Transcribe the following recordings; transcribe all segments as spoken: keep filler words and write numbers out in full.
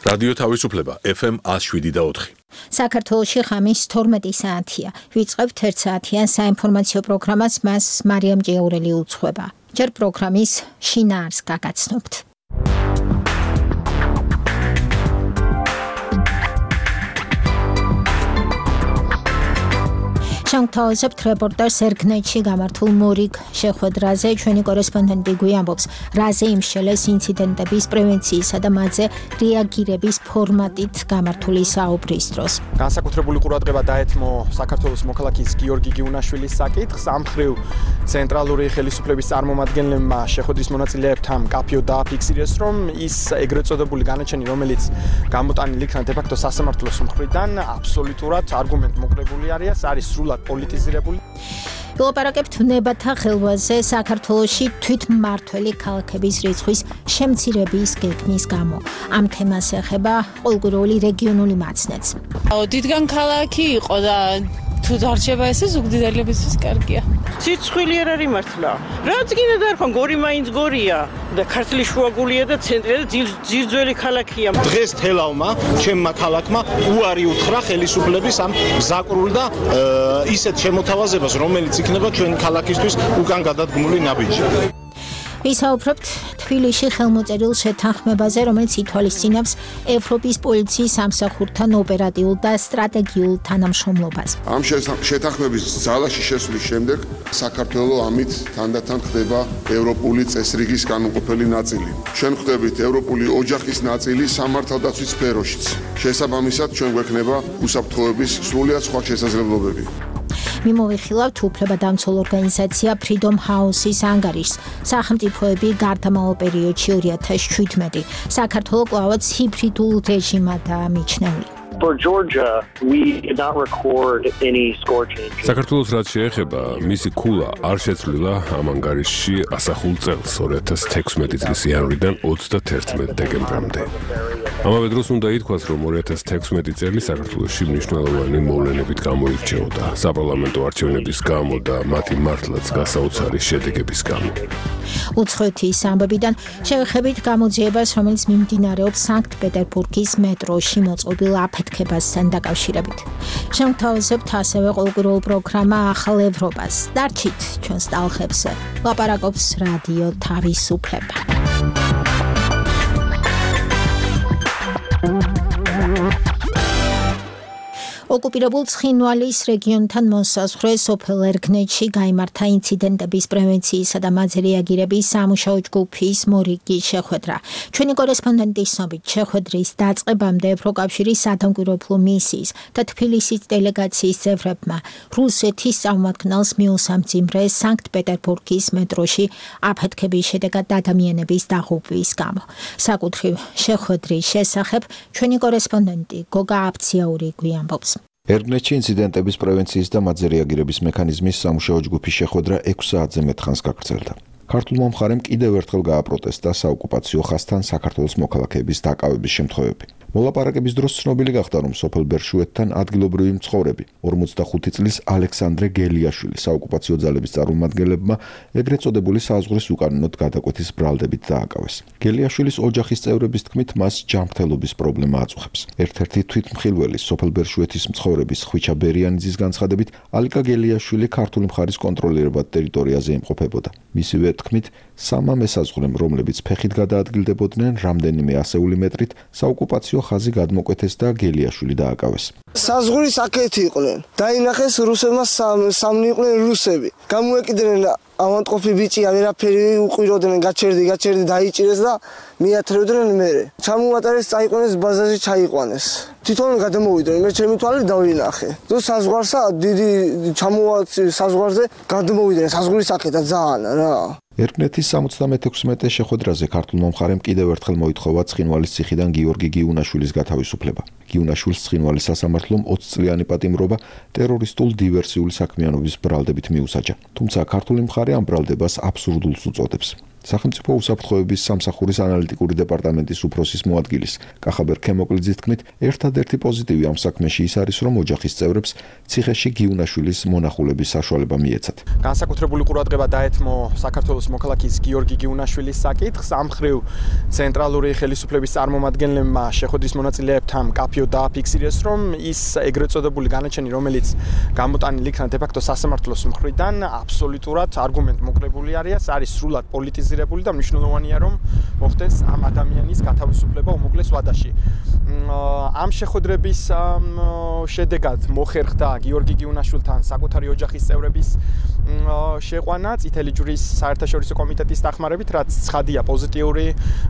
რადიო თავისუფლება ეფ ემ one oh seven და four. საქართველოში ხამის თორმეტი საათია. ვიწყებთ ერთ საათიან საინფორმაციო პროგრამას, მას მარიამ ჭიაურელი უძღვება. ჯერ პროგრამის შინაარს გაგაცნობთ. შევთავაზებთ რეპორტაჟს ერგნეთში გამართულ მორიგ შეხვედრაზე. ჩვენი კორესპონდენტი გვიამბობს, რაზე იმშელეს ინციდენტების პრევენციისა და მათზე რეაგირების ფორმატით გამართული საუბრის დროს. განსაკუთრებული ყურადღება დაეთმო საქართველოს მოქალაქის გიორგი გიუნაშვილის საკითხს. ამ მხრივ ცენტრალური ხელისუფლების წარმომადგენლებმა შეხვედრის მონაწილეებთან კაფეო დააფიქსირეს, რომ ის ეგრეთ წოდებული განაჩენი, რომელიც გამოტანილი იქნა დე-ფაქტო სასამართლოს მხრიდან, აბსოლუტურად არგუმენტ მოკრებული არის, არის სრულად პოლიტიზირებული. ვილაპარაკებთ ნებათა ხელვაზე საქართველოში თვითმმართველი ქალაქების რიცხვის შემცირების გეგმის გამო. ამ თემას ეხება ყოველგვაროვანი რეგიონული მაცნეც. დიდგან ქალაქი იყო და თუ დარჩება ესე ზუგდიდელებისთვის კარგია. სიცხვილი არ არის მართლა. რაც კიდე დარქონ გორი მაინც გორია და ქართლის შუაგულია და ცენტრი და ძირძველი ქალაქია. დღეს თელავმა, ჩემმა ქალაქმა უარი უთხრა ხელისუფლების ამ მზაკრულ და ისეთ შემოთავაზებას, რომელიც იქნება ჩვენი ქალაქისთვის უკან გადადგმული ნაბიჯი. ვისაუბრებთ თბილისში ხელმოწერილ შეთანხმებაზე, რომელიც ითვალისწინებს ევროპის პოლიციის სამსახურთან ოპერატიულ და სტრატეგიულ თანამშრომლობას. ამ შეთანხმების ძალაში შესვლის შემდეგ საქართველო ამით თანდათან ხდება ევროპული წესრიგის განუყოფელი ნაწილი. ჩვენ ხდებით ევროპული ოჯახის ნაწილი სამართალდაცვის სფეროშიც. შესაბამისად, ჩვენ გვექნება უსაფრთხოების სრულიად სხვა შესაძლებლობები. მიმოვიხილავთ უფლებადამცველ ორგანიზაცია Freedom House-ის ანგარიშს. სახელმწიფოები გარდამავალ პერიოდში two thousand seventeen საქართველო კვლავაც ჰიბრიდულ რეჟიმადაა მიჩნეული. For Georgia, we did not record any score changes. საქართველოს რაც შეეხება, მისი ქულა არ შეცვლილა ამ ანგარიშში ასახულ წელს two thousand sixteen წლის იანვრიდან thirty-first დეკემბრამდე. ამავე დროს უნდა ითქვას, რომ two thousand sixteen წელი საქართველოში მნიშვნელოვანი მოვლენებით გამოირჩეოდა საპარლამენტო არჩევნების გამო და მათი მართლაც გასაოცარი შედეგების გამო. უცხოეთის ამბებიდან შევეხებით გამოძიებას, რომელიც მიმდინარეობს სანქტ-პეტერბურგის მეტროში მოწყობილ აფეთქებასთან დაკავშირებით. შევთავაზებთ ასევე ყოველკვირეულ პროგრამა ახალ ევროპას. დარჩით ჩვენს ტალღებზე. ლაპარაკობს რადიო თავისუფლება. ოკუპირებულ ცხინვალის რეგიონთან მოსაზღვრე სოფელ ერგნეთში გაიმართა ინციდენტების პრევენციისა და მათზე რეაგირების სამუშაო ჯგუფის მორიგი შეხვედრა. ჩვენი კორესპონდენტის ცნობით, შეხვედრის დაწყებამდე ევროკავშირის სადამკვირვებლო მისიის და თბილისის დელეგაციის წევრებმა რუსეთის წარმომადგენელს მიუსამძიმრეს სანქტ-პეტერბურგის მეტროში აფეთქების შედეგად ადამიანების დაღუპვის გამო. საკუთრივ შეხვედრის შესახებ ჩვენი კორესპონდენტი გოგა აბციაური გვიამბობს. ერგნეთში ინციდენტების პრევენციის და მათზე რეაგირების მექანიზმის სამუშაო ჯგუფის შეხვედრა ექვსი საათზე მეტ ხანს გაგრძელდა. ქართულმა მხარემ კიდევ ერთხელ გააპროტესტა საოკუპაციო ხაზთან საქართველოს მოქალაქეების დაკავების შემთხვევები. მოლაპარაკების დროს ცნობილი გახდა, რომ სოფელ ბერშუეთთან ადგილობრივი მცხოვრები ორმოცდახუთი წლის ალექსანდრე გელიაშვილი საოკუპაციო ძალების წარმომადგენლებმა ეგრეთ წოდებული საზღვრის უკანონოდ გადაკვეთის ბრალდებით დააკავეს. გელიაშვილის ოჯახის წევრების თქმით, მას ჯანმრთელობის პრობლემა აწუხებს. ერთ-ერთი თვითმხილველი სოფელ ბერშუეთის მცხოვრების ხვიჩა ბერიანიძის განცხადებით, ალიკა გელიაშვილი ქართული მხარის კონტროლირებად ტერიტორიაზე იმყოფებოდა. მისივე თქმით, სამმა მესაზღვრემ, რომლებიც ფეხით გადაადგილდებოდნენ რამდენიმე ასეული მეტრით, საოკუპაციო ხაზი გადმოკვეთეს და გელიაშვილი დააკავეს. საზღვრის აქეთ იყვნენ. დაინახეს რუსებმა სამნი იყვნენ რუსები. გამოეკიდნენ ავანტყოფი ბიჭი, ვერაფერი უყიროდნენ, გაჩერდი, გაჩერდი დაიჭირეს და მიათრევდნენ მერე. ჩამოატარეს, წაიყვანეს ბაზარში ჩაიყვანეს. თვითონ გადამოვიდნენ, მე ჩემი თვალით დავინახე. თუ საზღვარსა დიდი ჩამოვაცი საზღვარზე გადამოვიდნენ, საზღვრის აქეთა ძალიან რა. ერგნეთის seventy-six შეხვედრაზე ქართულმა მხარემ კიდევ ერთხელ მოითხოვა ცხინვალის ციხიდან გიორგი გიუნაშვილის გათავისუფლება. გიუნაშვილს ცხინვალის სასამართლომ ოცი წლიანი პატიმრობა ტერორისტულ დივერსიული საქმიანობის ბრალდებით მიუსაჯა. თუმცა ქართული მხარე ამ ბრალდებას აბსურდულს უწოდებს. სახელმწიფო უსაფრთხოების სამსახურის ანალიტიკური დეპარტამენტის უფროსის მოადგილის კახაბერ ქემოკლიძის თქმით, ერთადერთი პოზიტივი ამ საქმეში ის არის, რომ ოჯახის წევრებს ციხეში გიუნაშვილის მონახულების საშუალება მიეცათ. განსაკუთრებული ყურადღება დაეთმო საქართველოს მოქალაქის გიორგი გიუნაშვილის საკითხს. ამ მხრივ ცენტრალური ხელისუფლების წარმომადგენლებმა შეხვედრის მონაწილეებთან კაფეო დააფიქსირეს, რომ ის ეგრეთ წოდებული განაჩენი, რომელიც გამოტანილი იქნა დე-ფაქტო სასამართლოს მხრიდან, აბსოლუტურად არგუმენტმოკლებული არის, არის სრულად პოლიტიზირებული და მნიშვნელოვანია, რომ მოხდეს ამ ადამიანის გათავისუფლება უმოკლეს ვადაში. ამ შეხვედრების შედეგად მოხერხდა გიორგი გიუნაშვილთან საკუთარი ოჯახის წევრების შეყვანა წითელი ჯვრის საერთაშორისო კომიტეტის დახმარებით, რაც ცხადია პოზიტიური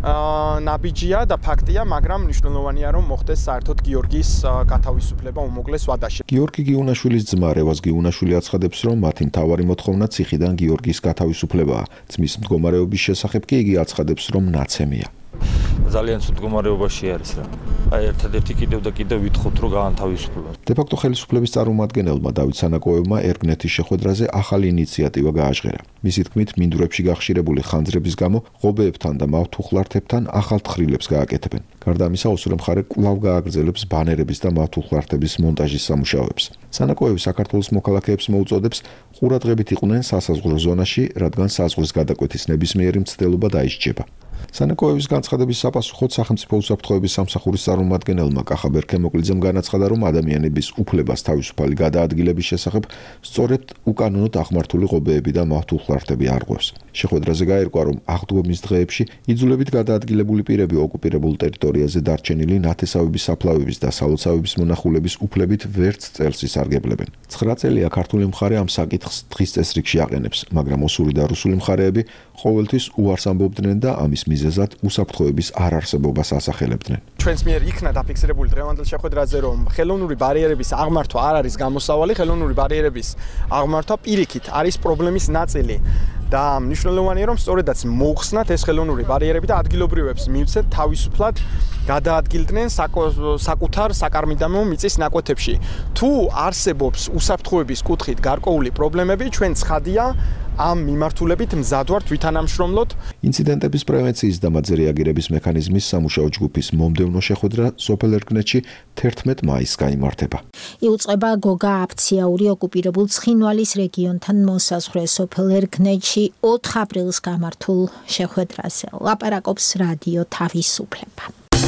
ნაბიჯია და ფაქტია, მაგრამ მნიშვნელოვანია, რომ მოხდეს საერთოდ გიორგის გათავისუფლება უმოკლეს ვადაში. გიორგი გიუნაშვილის ძმა რევაზ გიუნაშვილი აცხადებს, რომ მათი მთავარი მოთხოვნა ციხიდან გიორგის გათავისუფლებაა. ძმის მდგომარეობის შესახებ კი იგი აცხადებს, რომ ნაცემია. ძალიან ცუდ მდგომარეობაში არის რა. აი ერთადერთი კიდევ და კიდევ ვითხოვთ, რომ გაანთავისუფლოს. დე-ფაქტო ხელისუფლების წარმომადგენელმა დავით სანაკოევმა ერგნეთის შეხვედრაზე ახალი ინიციატივა გააჟღერა. მისი თქმით, მინდვრებში გახშირებული ხანძრების გამო ღობეებთან და მავთუხლართებთან ახალ თხრილებს გააკეთებენ. გარდა ამისა, ოსურე მხარე კვლავ გააგრძელებს ბანერების და მავთუხლართების მონტაჟის სამუშაოებს. სანაკოევი საქართველოს მოქალაქეებს მოუწოდებს ყურადღებით იყვნენ სასაზღვრო ზონაში, რადგან საზღვრის გადაკვეთის ნებისმიერი მცდელობა დაისჯება. სანაკოევის განცხადების საპასუხოდ სახელმწიფო უსაფრთხოების სამსახურის წარმომადგენელმა კახაბერ ქემოკლიძემ განაცხადა, რომ ადამიანების უფლებას თავისუფალი გადაადგილების შესახებ სწორედ უკანონოდ აღმართული ღობეები და მავთუხლართები არღვევს. შეხვედრაზე გაირკვა, რომ აღდგომის დღეებში იძულებით გადაადგილებული პირები ოკუპირებულ ტერიტორიაზე დარჩენილი ნათესავების საფლავების და სალოცავების მონახულების უფლებით ვერც წელს ისარგებლებენ. ცხრა წელია ქართული მხარე ამ საკითხს დღის წესრიგში აყენებს, მაგრამ ოსური და რუსული მხარეები ყოველთვის უარს ამბობდნენ და ამის მიზეზად უსაფრთხოების არარსებობას ასახელებდნენ. ჩვენს მიერ იქნა დაფიქსირებული დღევანდელ შეხვედრაზე, რომ ხელოვნური ბარიერების აღმართვა არ არის გამოსავალი, ხელოვნური ბარიერების აღმართვა პირიქით არის პრობლემის ნაწილი. და მნიშვნელოვანია, რომ სწორედაც მოუხსნათ ეს ხელოვნური ბარიერები და ადგილობრივებს მივცეთ თავისუფლად გადაადგილდნენ საკუთარ საკარმიდამო მიწის ნაკვეთებში. თუ არსებობს უსაფრთხოების კუთხით გარკვეული პრობლემები, ჩვენ ცხადია ამ მიმართულებით მზად ვართ ვითანამშრომლოთ. ინციდენტების პრევენციის და მათზე რეაგირების მექანიზმის სამუშაო ჯგუფის მომდევნო შეხვედრა სოფელ ერგნეთში თერთმეტ მაისს გაიმართება. იუწყება გოგა აფციური ოკუპირებულ ცხინვალის რეგიონთან მოსაზღვრე სოფელ ერგნეთში ოთხ აპრილს გამართულ შეხვედრაზე. ლაპარაკობს რადიო თავისუფლება.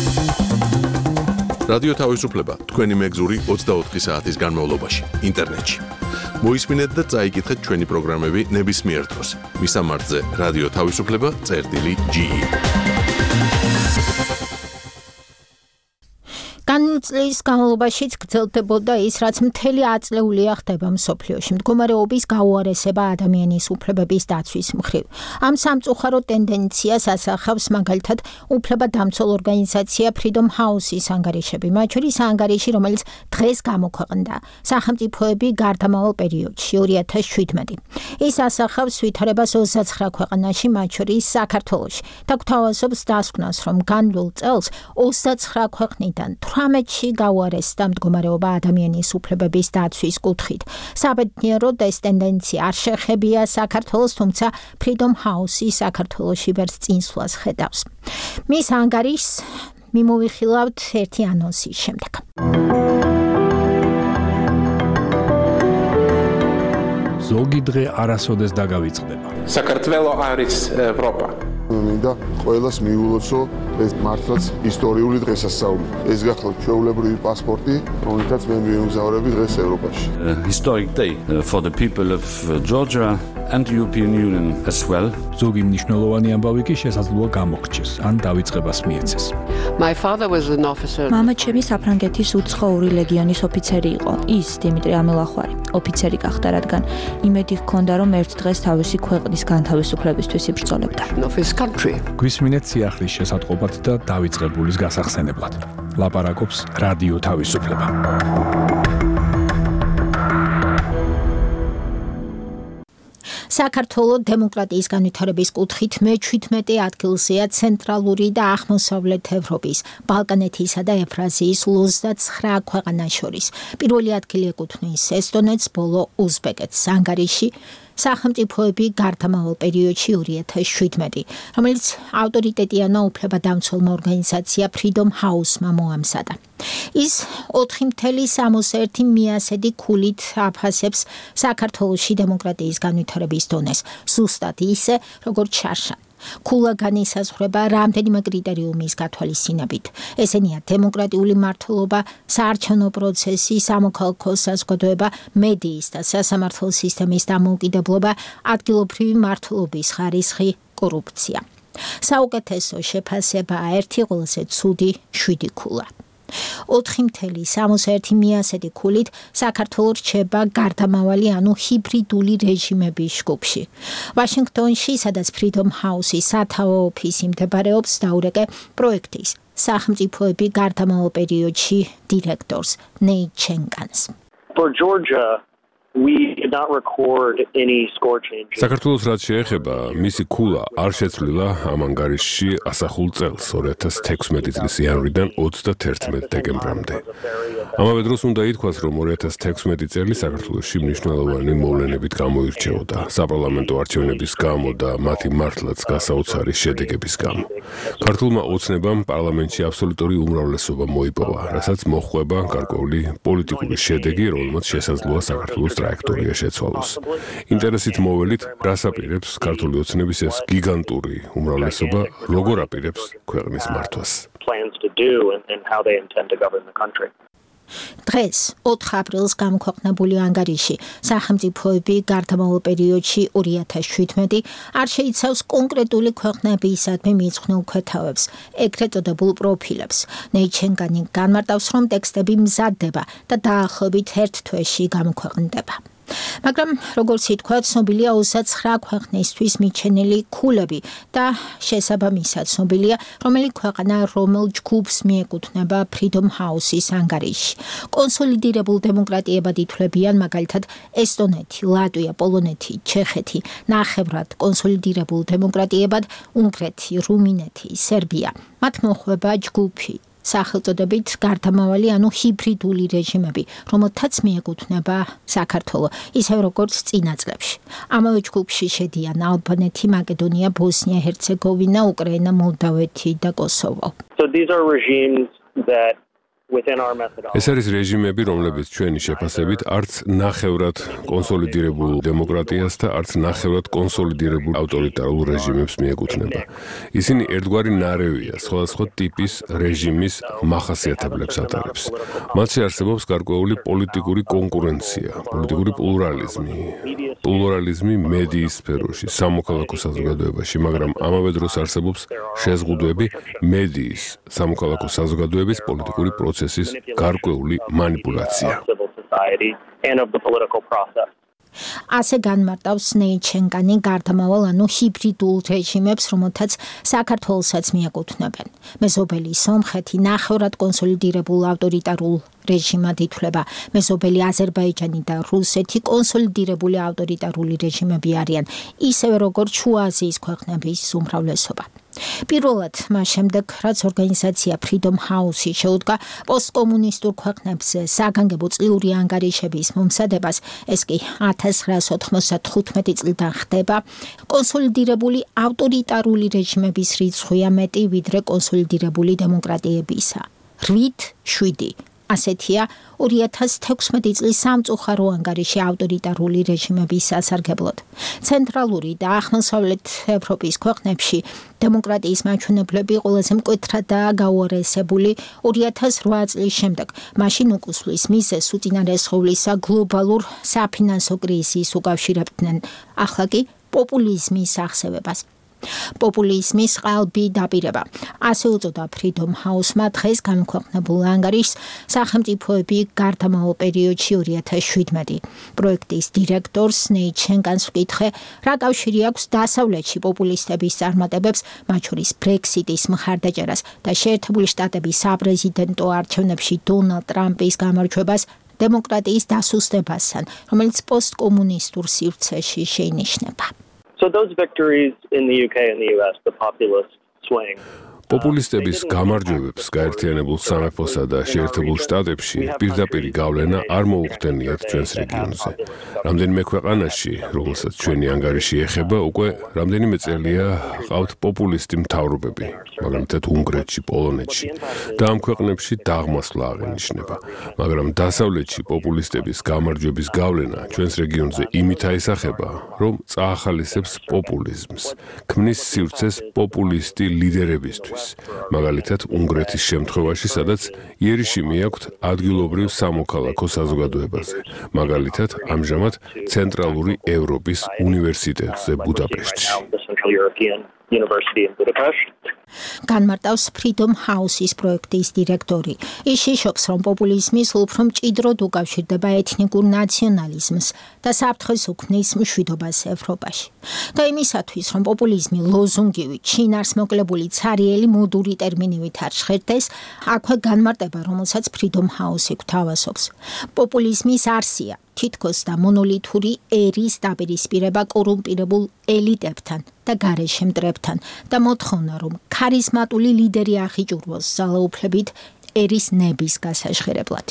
რადიო თავისუფლება თქვენი მეგზური ოცდაოთხი საათის განმავლობაში ინტერნეტში. მოისმინეთ და წაიკითხეთ ჩვენი პროგრამები ნებისმიერ დროს. მისამართზე რადიო თავისუფლება წერტილი ჯი ი. განვლ წლის განმავლობაშიც გრძელდებოდა ის, რაც მთელი აწლეულია ხდება მსოფლიოში, მდგომარეობის გაუარესება ადამიანის უფლებების დაცვის მხრივ. ამ სამწუხარო ტენდენციას ასახავს მაგალითად უფლებადამცველ ორგანიზაცია Freedom House-ის ანგარიშები, მათ შორის ანგარიში, რომელიც დღეს გამოქვეყნდა სახელმწიფოები გარდამავალ პერიოდში ორი ათას შვიდმეტი. ის ასახავს ვითარებას ოცდაცხრა ქვეყანაში, მათ შორის საქართველოში და გვთავაზობს დასკვნას, რომ განვლ წელს ოცდაცხრა ქვეყნიდან თვრამეტში გაუარესდა მდგომარეობა ადამიანის უფლებების დაცვის კუთხით. საბედნიეროდ ეს ტენდენცია არ შეხებია საქართველოს, თუმცა Freedom House-ი საქართველოში ვერც წინსვლას ხედავს. მის ანგარიშს მიმოვიხილავთ ერთი ანონსის შემდეგ. ზოგი დღე არასოდეს დაგავიწყდება. საქართველო არის ევროპა. მინდა ყველას მიულოცო ეს მართლაც ისტორიული დღესასწაული. ეს გახლავთ ჩვეულებრივი პასპორტი, რომელთაც მე მივემგზავრები დღეს ევროპაში. Historic day for the people of Georgia and the European Union as well. ზოგი მნიშვნელოვანი ამბავი კი შესაძლოა გამოგრჩეს, ან დავიწყებას მიეცეს. My father was an officer. მამა ჩემი საფრანგეთის უცხოური ლეგიონის ოფიცერი იყო. ის დიმიტრი ამელახვარი, ოფიცერი გახდა, რადგან იმედი ჰქონდა, რომ ერთ დღეს თავისი ქვეყნის განთავისუფლებისთვის იბრძოლებდა. გვისმინეთ სიახლის შესატყობად და დავიწყებულის გასახსენებლად. ლაპარაკობს რადიო თავისუფლება. საქართველოს დემოკრატიის განვითარების კუთხით მეჩვიდმეტე ადგილზეა ცენტრალური და აღმოსავლეთ ევროპის, ბალკანეთისა და ევრაზიის ოცდაცხრა ქვეყანას შორის. პირველი ადგილი ეკუთვნის ესტონეთს, ბოლო უზბეკეთს. ანგარიში სახელმწიფოები გარდამავალ პერიოდში ორი ათას შვიდმეტი, რომელიც ავტორიტეტიანო უფლებადამცველმა ორგანიზაცია Freedom House-მა მოამზადა. ის ოთხი წუთი სამოცდაერთი მიასედი ქულით აფასებს საქართველოში დემოკრატიის განვითარების დონეს, ზუსტად ისე, როგორც შარშან. ქულა განისაზღვრება რამდენიმე კრიტერიუმის გათვალისწინებით. ესენია დემოკრატიული მართლობა, საარჩევნო პროცესი, სამოქალაქო საზოგადოება, მედიის და სასამართლო სისტემის დამოუკიდებლობა, ადგილობრივი მართლობის ხარისხი, კორუფცია. საუკეთესო შეფასებაა ერთი ყველაზე ცუდი შვიდი ქულა. ოთხი წუთი სამოცდაერთი მიასედი ქულით საქართველო რჩება გარდამავალი ანუ ჰიბრიდული რეჟიმების ჯგუფში. ვაშინგტონში, სადაც Freedom House-ის სათავო ოფისი მდებარეობს, დაურეკე პროექტის სახელმწიფოები გარდამავალ პერიოდში დირექტორს ნეით ჩენგანს. For Georgia, we did not record any score changes. საქართველოს რაც შეეხება, მისი ქულა არ შეცვლილა ამ ანგარიშში ასახულ წელს ორი ათას თექვსმეტი წლის იანვრიდან ოცდათერთმეტ დეკემბრამდე. ამავე დროს უნდა ითქვას, რომ ორი ათას თექვსმეტი წელი საქართველოში მნიშვნელოვანი მოვლენებით გამოირჩეოდა საპარლამენტო არჩევნების გამო და მათი მართლაც გასაოცარი შედეგების გამო. ქართულმა ოცნებამ პარლამენტში აბსოლუტური უმრავლესობა მოიპოვა, რასაც მოჰყვება გარკვეული პოლიტიკური შედეგი, რომელმაც შესაძლოა საქართველოს ტრაექტორია შეცვალოს. ინტერესით მოველით, რას აპირებს ქართული ოცნების ეს გიგანტური უმრავლესობა, როგორ აპირებს ქვეყნის მართვას. დღეს ოთხ აპრილს გამოქვეყნებული ანგარიში სახელმწიფოები გარდამავალ პერიოდში ორი ათას შვიდმეტი არ შეიცავს კონკრეტული ქვეყნებისადმი მიძღვნილ ქვეთავებს, ეგრეთ წოდებულ პროფილებს. ნეით ჩენგანი განმარტავს, რომ ტექსტები მზადდება და დაახლოებით ერთ თვეში გამოქვეყნდება. მაგრამ როგორც ითქვა, ცნობილია ოცდაცხრა ქვეყნისთვის მიჩენილი ქულები და შესაბამისად ცნობილია, რომელი ქვეყანა რომელ ჯგუფს მიეკუთვნება Freedom House-ის ანგარიში. კონსოლიდირებულ დემოკრატიებად ითვლებიან მაგალითად ესტონეთი, ლატვია, პოლონეთი, ჩეხეთი, ნახევრად კონსოლიდირებულ დემოკრატიებად უნგრეთი, რუმინეთი, სერბია. მათ მოჰყვება ჯგუფი სახელწოდებით გარდამავალი ანუ ჰიბრიდული რეჟიმები, რომელთაც მიეკუთვნება საქართველო, ისევ როგორც წინა წლებში. ამავე ჯგუფში შედიან ალბანეთი, მაკედონია, ბოსნია, ჰერცეგოვინა, უკრაინა, მოლდავეთი და კოსოვო. So these are regimes that within our methodology. ეს არის რეჟიმები, რომლებიც ჩვენი შეფასებით არც ნახევრად კონსოლიდირებულ დემოკრატიას და არც ნახევრად კონსოლიდირებულ ავტორიტარულ რეჟიმებს მიეკუთვნება. ისინი ერთგვარი ნარევია, სხვადასხვა ტიპის რეჟიმის მახასიათებლებს ატარებს. მათში არსებობს გარკვეული პოლიტიკური კონკურენცია, პოლიტიკური პლურალიზმი, პლურალიზმი მედიის სფეროში, სამოქალაქო საზოგადოებაში, მაგრამ ამავე დროს არსებობს შეზღუდვები მედიის, სამოქალაქო საზოგადოების პოლიტიკური პროცესის გარკვეული манипуляция. ასე განმარტავს ნეით ჩენგანი გარდამავალ ანუ ჰიბრიდულ რეჟიმებს, რომელთაც საქართველოსაც მიეკუთვნებენ. მეზობელი სომხეთი ნახევრად კონსოლიდირებულ ავტორიტარულ რეჟიმად ითვლება. მეზობელი აზერბაიჯანი და რუსეთი კონსოლიდირებული ავტორიტარული რეჟიმები არიან, ისევე როგორც შუა აზიის ქვეყნების უმრავლესობა. პირველად მას შემდეგ, რაც ორგანიზაცია Freedom House-ი შეუდგა პოსტკომუნისტურ ქვეყნებზე საგანგებო წლიური ანგარიშების მომზადებას, ეს კი ათას ცხრაასი ოთხმოცდათხუთმეტი წლიდან ხდება, კონსოლიდირებული ავტორიტარული რეჟიმების რიცხვია მეტი ვიდრე კონსოლიდირებული დემოკრატიებისა. რვით შვიდი. ასეთია ორი ათას თექვსმეტი წლის სამწუხარო ანგარიში ავტორიტარული რეჟიმების სასარგებლოდ. ცენტრალური და აღმოსავლეთ ევროპის ქვეყნებში დემოკრატიის მაჩვენებლები ყველაზე მკვეთრადაა გაუარესებული ორი ათას რვა წლის შემდეგ. მაშინ უკუსვლის მიზეზს უწინარესხოვლისა გლობალურ საფინანსო კრიზისს უკავშირებდნენ, ახლა კი პოპულიზმის აღსევებას. პოპულიზმის ყალბი დაპირება. ასე უწოდა Freedom House-მა დღეს გამოქვეყნებულ ანგარიშს სახელმწიფოები გარდამავალ პერიოდში ორი ათას შვიდმეტი. პროექტის დირექტორს ნეით ჩენგანს ვკითხე, რა კავშირი აქვს დასავლეთში პოპულისტების წარმატებებს, მათ შორის Brexit-ის მხარდაჭერას და შეერთებული შტატების საპრეზიდენტო არჩევნებში დონალდ ტრამპის გამარჯვებას დემოკრატიის დასუსტებასთან, რომელიც პოსტკომუნისტურ სივრცეში შეინიშნება. So those victories in the U K and the U S, the populist swing. პოპულისტების გამარჯვებებს გაერთიანებულ სამეფოსა და შეერთებულ შტატებში პირდაპირი გავლენა არ მოუხდენიათ ჩვენს რეგიონზე. რამდენიმე ქვეყანაში, რომელსაც ჩვენი ანგარიში ეხება, უკვე რამდენიმე წელია ყავთ პოპულისტი მთავრობები, მაგალითად უნგრეთში, პოლონეთში და ამ ქვეყნებში დაღმასვლა აღენიშნება. მაგრამ დასავლეთში პოპულისტების გამარჯვების გავლენა ჩვენს რეგიონზე იმით აისახება, რომ წაახალისებს პოპულიზმს, ქმნის სივრცეს პოპულისტი ლიდერებისთვის, მაგალითად უნგრეთის შემთხვევაში, სადაც იერიში მიაქვთ ადგილობრივ სამოქალაქო საზოგადოებაზე, მაგალითად ამჟამად ცენტრალური ევროპის უნივერსიტეტზე ბუდაპეშტში. განმარტავს Freedom House-ის პროექტის დირექტორი. ის შიშობს, რომ პოპულიზმი სულ უფრო მჭიდროდ უკავშირდება ეთნიკურ ნაციონალიზმს და საფრთხეს უქმნის მშვიდობას ევროპაში. და იმისათვის, რომ პოპულიზმი ლოზუნგივით, შინაარს მოკლებული ცარიელი მოდური ტერმინივით არ ჟღერდეს, აქვე განმარტება, რომელსაც Freedom House-ი გვთავაზობს. პოპულიზმის არსია თითქოს და მონოლითური ერის დაპირისპირება კორუმპირებულ ელიტებთან და გარეშე მტრებთან და მოთხოვნა, რომ ქარიზმატული ლიდერი აღიჭურვოს ძალაუფლებით ერის ნების გასაჟღერებლად.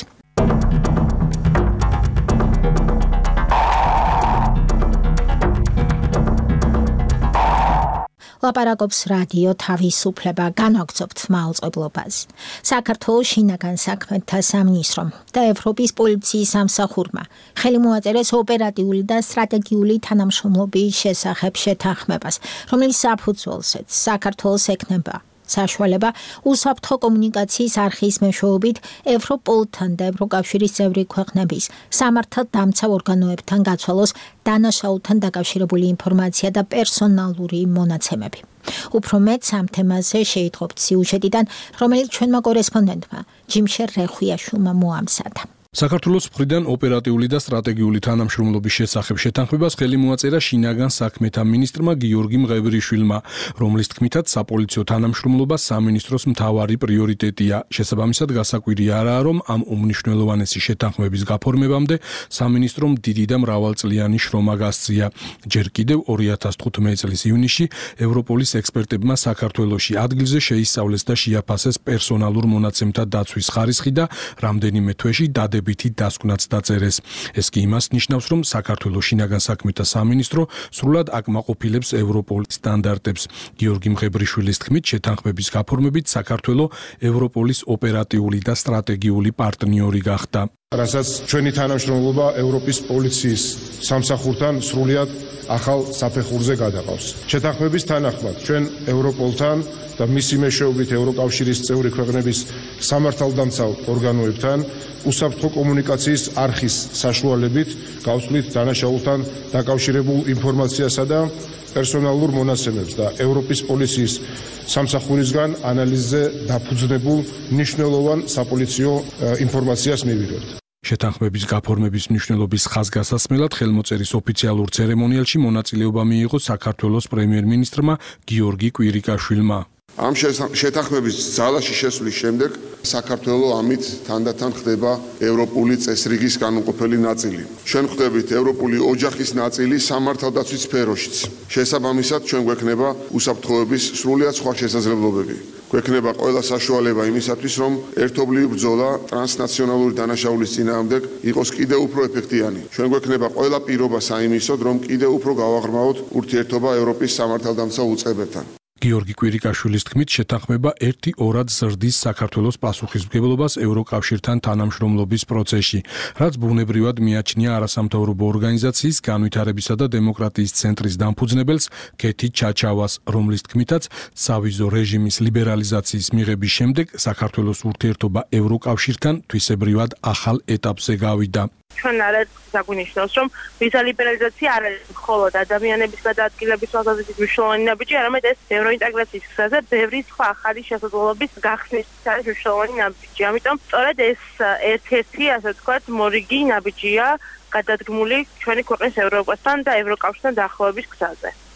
ლაპარაკობს რადიო თავისუფლება, განაგრძობთ მაუწყებლობას. საქართველოს შინაგან საქმეთა სამინისტრომ და ევროპის პოლიციის სამსახურმა ხელი მოაწერეს ოპერატიული და სტრატეგიული თანამშრომლობის შესახებ შეთანხმებას, რომელიც საფუძველზეც საქართველოს ექნება საშუალება უსაფრთხო კომუნიკაციის არხის მეშვეობით ევროპოლთან და ევროკავშირის წევრი ქვეყნების სამართალდამცავ ორგანოებთან გაცვალოს დანაშაულთან დაკავშირებული ინფორმაცია და პერსონალური მონაცემები. უფრო მეტს ამ თემაზე შეიტყობთ სიუჟეტიდან, რომელიც ჩვენმა კორესპონდენტმა ჯიმშერ რეხვიაშვილმა მოამზადა. საქართველოს მხრიდან ოპერატიული და სტრატეგიული თანამშრომლობის შესახებ შეთანხმებას ხელი მოაწერა შინაგან საქმეთა მინისტრმა გიორგი მღევრიშვილმა, რომლის თქმითაც საპოლიციო თანამშრომლობა სამინისტროს მთავარი პრიორიტეტია. შესაბამისად გასაკვირი არაა, რომ ამ უმნიშვნელოვანესი შეთანხმების გაფორმებამდე სამინისტრომ დიდი და მრავალწლიანი შრომა გასწია. ჯერ კიდევ ორი ათას თხუთმეტი წლის ივნისში ევროპოლის ექსპერტებმა საქართველოში ადგილზე შეისწავლეს და შეაფასეს პერსონალურ მონაცემთა დაცვის ხარისხი და რამდენიმე თვეში დადებით დასკვნაც დაწერეს. ეს კი იმას ნიშნავს, რომ საქართველოს შინაგან საქმეთა სამინისტრო სრულად აკმაყოფილებს ევროპოლის სტანდარტებს. გიორგი მღევრიშვილის თქმით, შეთანხმების გაფორმებით საქართველოს ევროპოლის ოპერატიული და სტრატეგიული პარტნიორი გახდა. რასაც ჩვენი თანამშრომლობა ევროპის პოლიციის სამსახურთან სრულად ახალ საფეხურზე გადაყავს. შეთანხმების თანახმად ჩვენ ევროპოლთან და მისი მეშვეობით ევროკავშირის წევრი ქვეყნების სამართალდამცავ ორგანოებთან უსაფრთხო კომუნიკაციის არხის საშუალებით გავცვლით დანაშაულთან დაკავშირებულ ინფორმაციასა და პერსონალურ მონაცემებს და ევროპის პოლიციის სამსახურისგან ანალიზზე დაფუძნებულ მნიშვნელოვან საპოლიციო ინფორმაციას მივიღებთ. შეთანხმების გაფორმების მნიშვნელობის ხაზგასასმელად ხელმოწერის ოფიციალურ ცერემონიალში მონაწილეობა მიიღო საქართველოს პრემიერ-მინისტრმა გიორგი კვირიკაშვილმა. ამ შეთანხმების ძალაში შესვლის შემდეგ საქართველოს ამით თანდათან ხდება ევროპული წესრიგის განუყოფელი ნაწილი. ჩვენ ხდებით ევროპული ოჯახის ნაწილი სამართალდაცვის სფეროშიც. შესაბამისად, ჩვენ გვექნება უსაფრთხოების სრულიად სხვა შესაძლებლობები. გვექნება ყველა საშუალება იმისათვის, რომ ერთობლივი ბრძოლა ტრანსნაციონალური დანაშაულის წინააღმდეგ იყოს კიდევ უფრო ეფექტიანი. ჩვენ გვექნება ყველა პირობა საიმისოდ, რომ კიდევ უფრო გავაღრმავოთ ურთიერთობა ევროპის სამართალდამცავ უწყებებთან. გიორგი კვირიკაშვილის თქმით, შეთანხმება ერთი ორად ზრდის საქართველოს პასუხისმგებლობას ევროკავშირთან თანამშრომლობის პროცესში, რაც ბუნებრივად მიაჩნია არასამთავრობო ორგანიზაციის განვითარებისა და დემოკრატიის ცენტრის დამფუძნებელს ქეთი ჩაჩავას, რომლის თქმითაც სავიზო რეჟიმის ლიბერალიზაციის მიღების შემდეგ საქართველოს ურთიერთობა ევროკავშირთან თვისებრივად ახალ ეტაპზე გავიდა. ჩვენ არ საგვინიშნავს, რომ ვიზა ლიბერალიზაცია არ არის მხოლოდ ადამიანების გადაადგილების თვალსაზრისით მნიშვნელოვანი ნაბიჯი, არამედ ეს ევროინტეგრაციის გზაზე ბევრი სხვა ახალი შესაძლებლობის გახსნის არის მნიშვნელოვანი ნაბიჯი. ამიტომ სწორედ ეს ერთ-ერთი, ასე ვთქვათ, მორიგი ნაბიჯია გადადგმული ჩვენი ქვეყნის ევროპასთან და ევროკავშირთან დაახლოების გზაზე.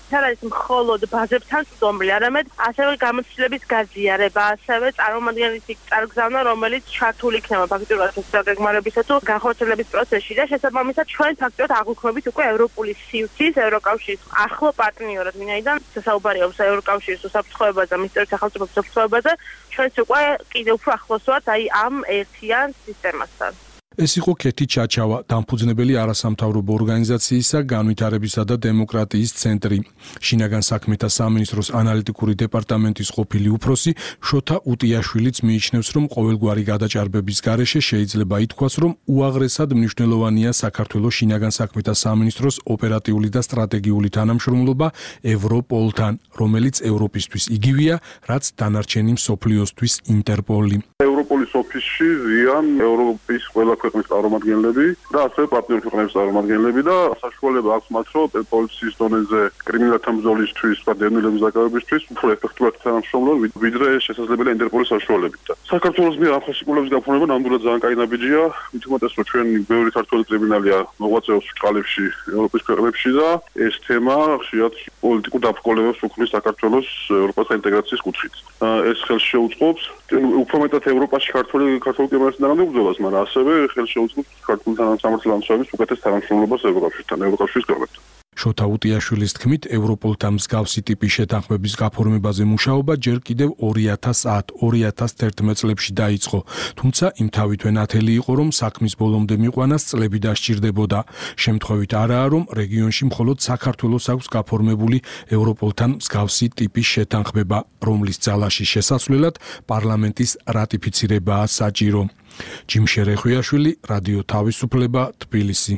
არ არის მხოლოდ ბაზებთან წვდომილი, არამედ ასევე გამოცდილების გაზიარება, ასევე წარმომადგენელი წარგზავნა, რომელიც ჩართული იქნება ფაქტობრივად გეგმარებისა თუ განხორციელების პროცესში და შესაბამისად ჩვენ ფაქტობრივად აღვიქვებით უკვე ევროპული სივრცის, ევროკავშირის ახლო პარტნიორად, ვინაიდან საუბარია ევროკავშირის უსაფრთხოებაზე, მინისტრთა სახელმწიფო უსაფრთხოებაზე, ჩვენც უკვე კიდევ უფრო ახლოს ვართ აი ამ ერთიან სისტემასთან. ეს იყო ქეთი ჩაჩავა, დამფუძნებელი არასამთავრობო ორგანიზაციისა განვითარებისა და დემოკრატიის ცენტრი. შინაგან საქმეთა სამინისტროს ანალიტიკური დეპარტამენტის ყოფილი უფროსი შოთა უტიაშვილიც მიიჩნევს, რომ ყოველგვარი გადაჭარბების გარეშე შეიძლება ითქვას, რომ უაღრესად მნიშვნელოვანია საქართველოს შინაგან საქმეთა სამინისტროს ოპერატიული და სტრატეგიული თანამშრომლობა ევროპოლთან, რომელიც ევროპისთვის იგივეა, რაც დანარჩენი მსოფლიოსთვის ინტერპოლი. ევროპოლის ოფისში ზიან ევროპის ყველა ქვეყნის წარმომადგენლები და ასევე პარტნიორ ქვეყნების წარმომადგენლები და საშუალება აქვს მათ, რომ პოლიციის დონეზე კრიმინალთა ბრძოლისთვის და დევნილების დაკავებისთვის უფრო ეფექტურად თანამშრომლობენ, ვიდრე შესაძლებელია ინტერპოლის საშუალებით. საქართველოს მიერ ამ ხელშეკრულების გაფორმება ნამდვილად ძალიან კაი ნაბიჯია, მით უმეტეს რომ ჩვენ ბევრი ქართული კრიმინალია მოღვაწეობს ბრჭყალებში ევროპის ქვეყნებში და ეს თემა ხშირად პოლიტიკურ დაბრკოლებებს უქმნის საქართველოს ევროპასთან ინტეგრაციის კუთხით. ეს ხელს შეუწყობს უფრო მეტად ევროპაში ქართული ქართული კრიმინალის დანამდვილებას, მაგრამ ასევე ხელს შეუწყობს ქართული თანამშრომლობის ლანცვების უკეთეს თანამშრომლობას ევროკავშირთან, ევროკავშირის ქვეყნებთან. შოთა უტიაშვილის თქმით, ევროპოლთან მსგავსი ტიპის შეთანხმების გაფორმებაზე მუშაობა ჯერ კიდევ ორი ათას ათი ორი ათას თერთმეტ წლებში დაიწყო, თუმცა იმთავითვე ნათელი იყო, რომ საქმის ბოლომდე მიყვანას წლები დასჭირდებოდა. შემთხვევით არაა, რომ რეგიონში მხოლოდ საქართველოს აქვს გაფორმებული ევროპოლთან მსგავსი ტიპის შეთანხმება, რომლის ძალაში შესასვლელად პარლამენტის რატიფიცირებაა საჭირო. ჯიმშე რეხვიაშვილი, რადიო თავისუფლება, თბილისი.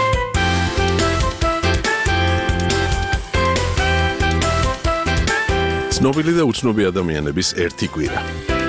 ცნობილი და უცნობი ადამიანების ერთი კვირა.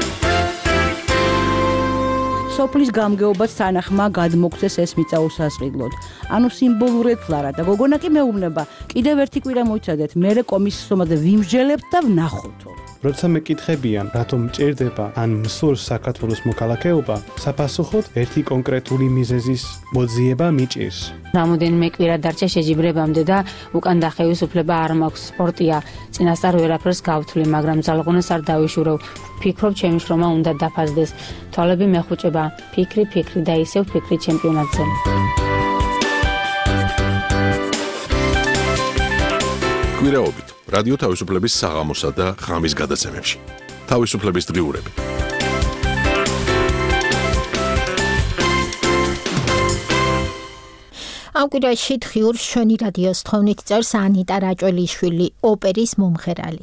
სოფლის გამგეობაც თანახმა გადმოგცეს ეს მიწა უსასყიდლოდ. ანუ სიმბოლურად ფლარა და გოგონა კი მეუბნება, კიდევ ერთი კვირა მოიცადეთ, მერე კომისიის ომაზე ვიმსჯელებთ და ვნახოთო. როცა მეკითხებიან, რატომ ჭირდება ან მსურს საქართველოს მოქალაქეობა, საფასუხოდ ერთი კონკრეტული მიზეზის მოძიება მიჭირს. რამოდენიმე კვირა დარჩა შეჯიბრებამდე და უკან დახევის უფლება არ მაქვს. სპორტია, წინასწარ ვერაფერს გავთვლი, მაგრამ ძალღონას არ დავიშურევ. ვფიქრობ, ჩემი შრომა უნდა დაფასდეს. თვალები მეხუჭება, ფიქრი, ფიქრი და ისევ ფიქრი ჩემპიონატზე. კვირაობით რადიო თავისუფლების საღამოსა და ღამის გადაცემებში. თავისუფლების დღიურები. ამ კვირაში დღიურს ჩვენი რადიოს თხოვნით წერს ანიტა რაჭველიშვილი, ოპერის მომღერალი.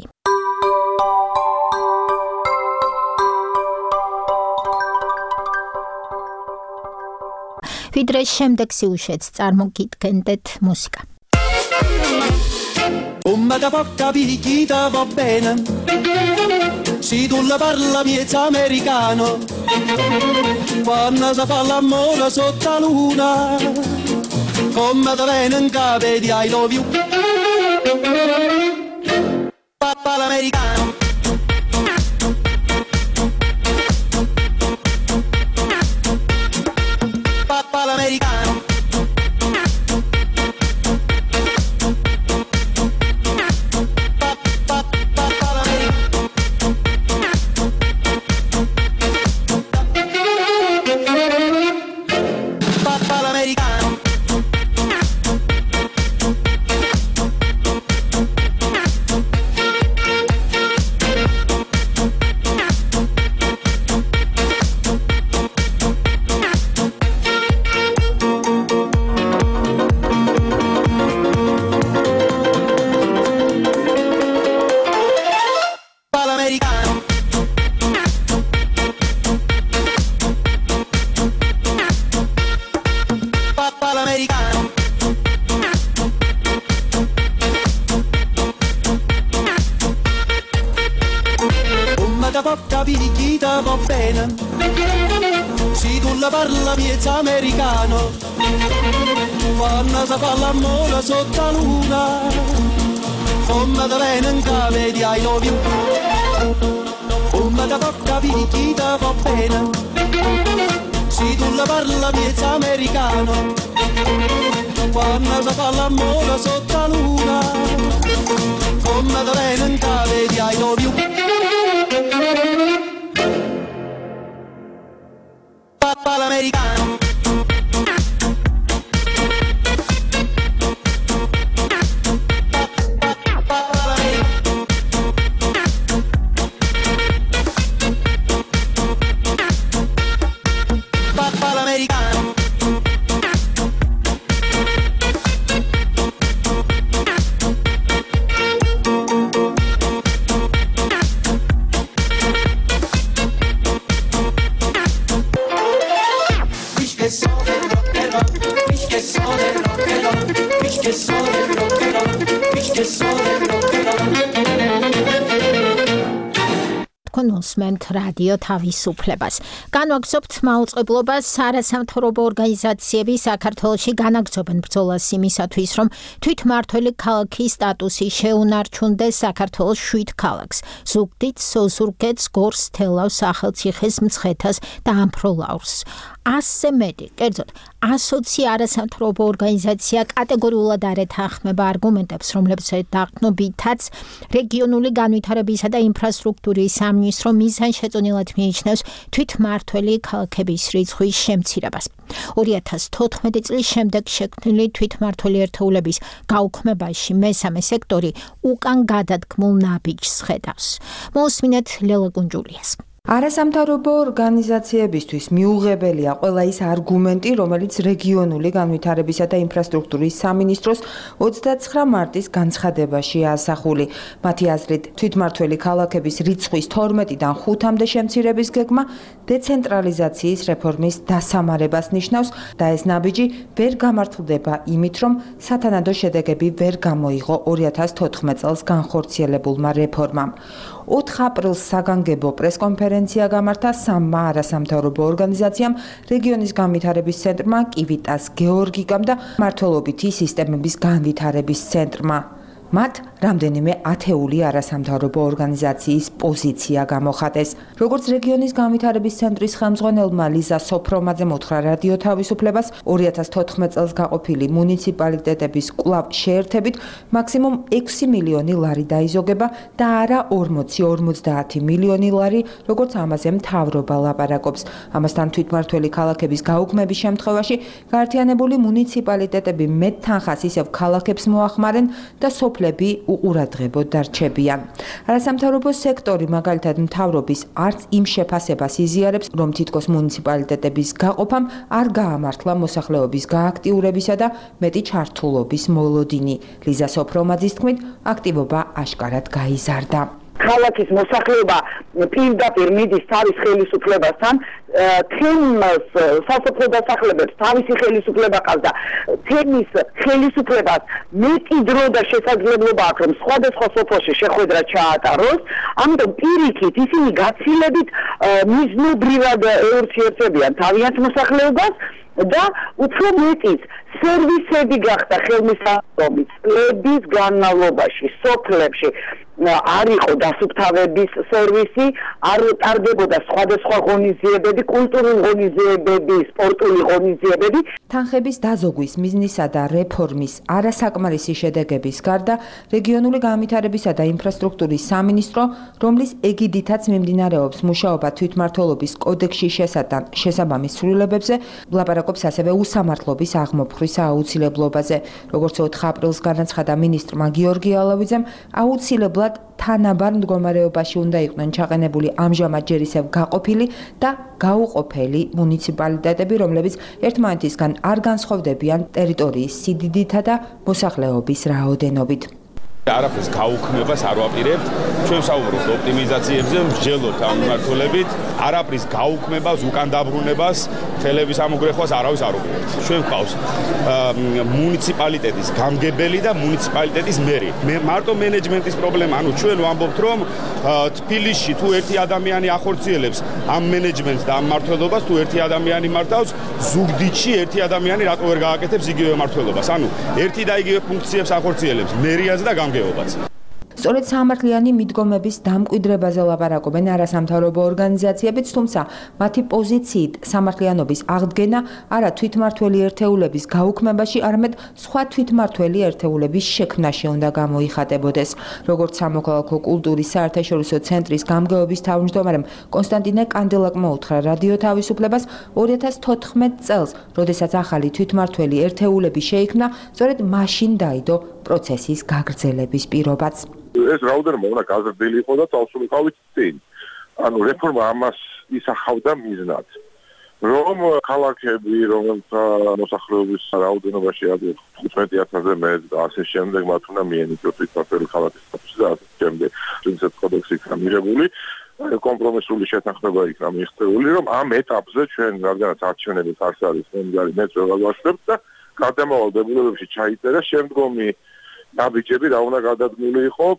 ვიდრე შემდეგ სიუჟეტს წარმოგიდგენდეთ მუსიკა. Come da poca picchita va bene, se tu la parla miezza americano, quando si fa l'amore sotto la luna, come da bene in capo di I love you, papà l'americano. Papà l'americano. Va bene, se tu la parla miezza americano, quando si fa l'amore sotto la luna, come da bene in capo di I love you, come da poca picchita va bene, se tu la parla miezza americano, quando si fa l'amore sotto la luna. თქვენ უსმენთ რადიო თავისუფლებას. განვაგრძობთ მაუწყებლობას არასამთავრობო ორგანიზაციები საქართველოში განაგრძობენ ბრძოლას იმისათვის, რომ თვითმმართველი ქალაქის სტატუსი შეუნარჩუნდეს საქართველოს შვიდ ქალაქს: ზუგდიდს, სოზურგეთს, გორს, თელავს, ახალციხეს, მცხეთას და ამფროლავრს. ასზე მეტი, კერძოდ, ასოცი არასამთავრობო ორგანიზაცია კატეგორიულად არ ეთანხმება არგუმენტებს, რომლებსაც დაყრდნობითაც რეგიონული განვითარებისა და ინფრასტრუქტურის სამინისტრო მიზანშეწონილად მიიჩნევს თვითმმართველი ქალაქების რიცხვის შემცირებას. ორი ათას თოთხმეტი წლის შემდეგ შექმნილი თვითმმართველი ერთეულების გაუქმებაში მესამე სექტორი უკან გადადგმულ ნაბიჯს ხედავს. მოусმინეთ ლელა კუნჯულიას. არასამთავრობო ორგანიზაციებისთვის მიუღებელია ყველა ის არგუმენტი, რომელიც რეგიონული განვითარებისა და ინფრასტრუქტურის სამინისტროს ოცდაცხრა მარტის განცხადებაში ასახული. მათი აზრით, თვითმმართველი ქალაქების რიცხვის თორმეტიდან ხუთამდე შემცირების გეგმა დეცენტრალიზაციის რეფორმის დასამარებას ნიშნავს და ეს ნაბიჯი ვერ გამართლდება იმით, რომ სათანადო შედეგები ვერ გამოიღო ორი ათას თოთხმეტ წელს განხორციელებულმა რეფორმამ. ოთხ აპრილს საგანგებო პრესკონფერენცია გამართა სამმა არასამთავრობო ორგანიზაციამ, რეგიონის განვითარების ცენტრმა, კივიტას გეორგიკამ და მმართველობითი სისტემების განვითარების ცენტრმა. მათ რამდენიმე ათეული არასამთავრობო ორგანიზაციის პოზიცია გამოხატეს. როგორც რეგიონის განვითარების ცენტრის ხელმძღვანელმა ლიზა სოფრომაძემ უთხრა რადიო თავისუფლებას, ორი ათას თოთხმეტ წელს გაყოფილი მუნიციპალიტეტების კვლავ შეერთებით მაქსიმუმ ექვსი მილიონი ლარი დაიზოგება და არა ორმოცი ორმოცდაათი მილიონი ლარი, როგორც ამაზე მთავრობა ლაპარაკობს. ამასთან თვითმმართველი ქალაქების გაუქმების შემთხვევაში გაერთიანებული მუნიციპალიტეტები მეტ თანხას ისევ ქალაქებს მოახმარენ და სოფლები უყურადღებოდ დარჩებიან. არასამთავრობო სექტორი მაგალითად მთავრობის არც იმ შეფასებას იზიარებს, რომ თითქოს მუნიციპალიტეტების გაყოფამ არ გაამართლა მოსახლეობის გააქტიურებისა და მეტი ჩართულობის მოლოდინი. ლიზა სოფრომაძის თქმით, აქტივობა აშკარად გაიზარდა. ქალაქის მოსახლეობა პირდაპირ მიდის თავის ხელისუფლებასთან, თემის სასოფლო დასახლებებს თავისი ხელისუფლება ყავს და თემის ხელისუფლებას მეტი დრო და შესაძლებლობა აქვს, რომ სხვადასხვა სოფელში შეხვედრა ჩაატაროს, ამიტომ პირიქით ისინი გაცილებით მიზნობრივად ეურთიერთებიან თავიანთ მოსახლეობას და უფრო მეტიც სერვისები გახდა ხელმისაწვდომი წლების განმავლობაში სოფლებში არ იყო დასუფთავების სერვისი, არ ტარდებოდა სხვადასხვა ღონისძიებები, კულტურული ღონისძიებები, სპორტული ღონისძიებები. თანხების დაზოგვის მიზნისა და რეფორმის არასაკმარისი შედეგების გარდა, რეგიონული განვითარებისა და ინფრასტრუქტურის სამინისტრო, რომლის ეგიდითაც მიმდინარეობს მუშაობა თვითმმართველობის კოდექსში შესატან შესაბამის ცვლილებებზე, ლაპარაკობს ასევე უსამართლობის აღმოფხრის აუცილებლობაზე. როგორც ოთხ აპრილს განაცხადა მინისტრმა გიორგი ალავიძემ, აუცილებლად თანაბარ მდგომარეობაში უნდა იყვნენ ჩაყენებული ამჟამად ჯერ ისევ გაყოფილი და გაუყოფელი მუნიციპალიტეტები, რომლებიც ერთმანეთისგან არ განსხვავდებიან ტერიტორიის სიდიდითა და მოსახლეობის რაოდენობით. არაფერს გაუქმებას არ ვაპირებთ, ჩვენ ვსაუბრობთ ოპტიმიზაციებზე, მსჯელობთ ამ მიმართულებით, არაფრის გაუქმებას, უკან დაბრუნებას, ხელების ამოგრეხვას არავის არ უყურებთ. ჩვენ ვყავს მუნიციპალიტეტის გამგებელი და მუნიციპალიტეტის მერი. მე მარტო მენეჯმენტის პრობლემა, ანუ ჩვენ ვამბობთ, რომ თბილისში თუ ერთი ადამიანი ახორციელებს ამ მენეჯმენტს და ამ მმართველობას, თუ ერთი ადამიანი მართავს, ზუგდიდში ერთი ადამიანი რატო ვერ გააკეთებს იგივე მმართველობას? ანუ ერთი და იგივე ფუნქციებს ახორციელებს მერიაზე და გამგეობაც. სწორედ სამართლიანი მიდგომების დამკვიდრებაზე ლაპარაკობენ არასამთავრობო ორგანიზაციებიც, თუმცა მათი პოზიციით სამართლიანობის აღდგენა არა თვითმმართველი ერთეულების გაუქმებაში, არამედ სხვა თვითმმართველი ერთეულების შექმნაში უნდა გამოიხატებოდეს. როგორც სამოქალაქო კულტურის საერთაშორისო ცენტრის გამგეობის თავმჯდომარემ კონსტანტინე კანდელაკმა უთხრა რადიო თავისუფლებას, ორი ათას თოთხმეტ წელს, როდესაც ახალი თვითმმართველი ერთეულები შეიქმნა, სწორედ მაშინ დაიდო პროცესის გაგრძელების პირობაც. ეს რაოდენობა უნდა გაზრდილი იყო და წავსულიყავით წინ. ანუ რეფორმა ამას ისახავდა მიზნად, რომ ქალაქები, რომელთა მოსახლეობის რაოდენობა შეადგენს თხუთმეტი ათასზე მეტ და ასე შემდეგ, მათ უნდა მიენიჭოს თვითმმართველი ქალაქის სტატუსი და ასე შემდეგ. პრინციპ კოდექსი იქნა მიღებული, კომპრომისული შეთანხმება იქნა მიღწეული, რომ ამ ეტაპზე ჩვენ რადგანაც არჩევნების არც არის მომგარი მეც ვერ ვაშვებთ და გარდამავალ დებულებებში ჩაიწერა შემდგომი ნაბიჯები რა უნდა გადადგმული იყო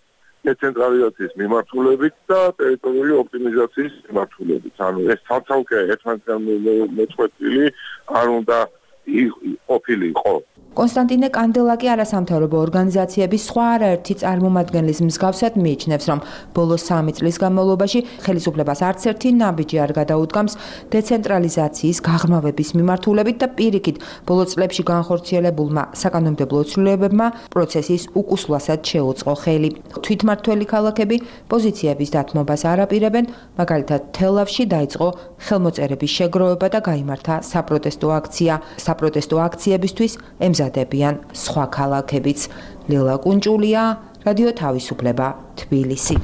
დეცენტრალიზაციის მიმართულებით და ტერიტორიული ოპტიმიზაციის მიმართულებით. ანუ ეს ცალ-ცალკე ერთმანეთთან მოწყვეტილი არ უნდა ყოფილიყო. კონსტანტინე კანდელაკი არასამთავრობო ორგანიზაციების სხვა არაერთი წარმომადგენლის მსგავსად მიიჩნევს, რომ ბოლო სამი წლის განმავლობაში ხელისუფლებას არც ერთი ნაბიჯი არ გადაუდგამს დეცენტრალიზაციის გაღრმავების მიმართულებით და პირიქით ბოლო წლებში განხორციელებულმა საკანონმდებლო ცვლილებებმა პროცესის უკუსლვასად შეუწყო ხელი. თვითმმართველი ქალაქები პოზიციების დათმობას არ აპირებენ, მაგალითად თელავში დაიწყო ხელმოწერების შეგროვება და გაიმართა საპროტესტო აქცია. საპროტესტო აქციებისთვის ემზადებიან სხვა ქალაქებიც. ლელა კუნჭულია, რადიო თავისუფლება, თბილისი.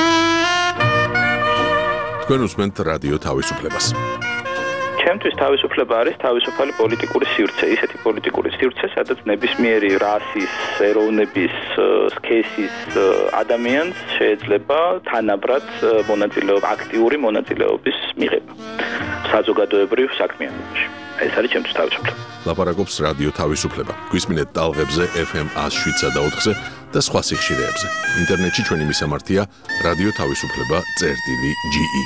თქვენ უსმენთ რადიო თავისუფლებას. ჩემთვის თავისუფლება არის თავისუფალი პოლიტიკური სივრცე, ისეთი პოლიტიკური სივრცე, სადაც ნებისმიერი რასის, ეროვნების, სქესის ადამიანს შეიძლება თანაბრად მონაწილეობა, აქტიური მონაწილეობის მიღება საზოგადოებრივ საქმიანობაში. ეს არის ჩემთვის თავისუფლება. ლაპარაკობს რადიო თავისუფლება. გვისმინეთ ტალღებზე ეფ ემ one oh seven და ოთხზე და სხვა სიხშირეებზე. ინტერნეტში ჩვენი მისამართია რადიო თავისუფლება წერტილი ჯი ი.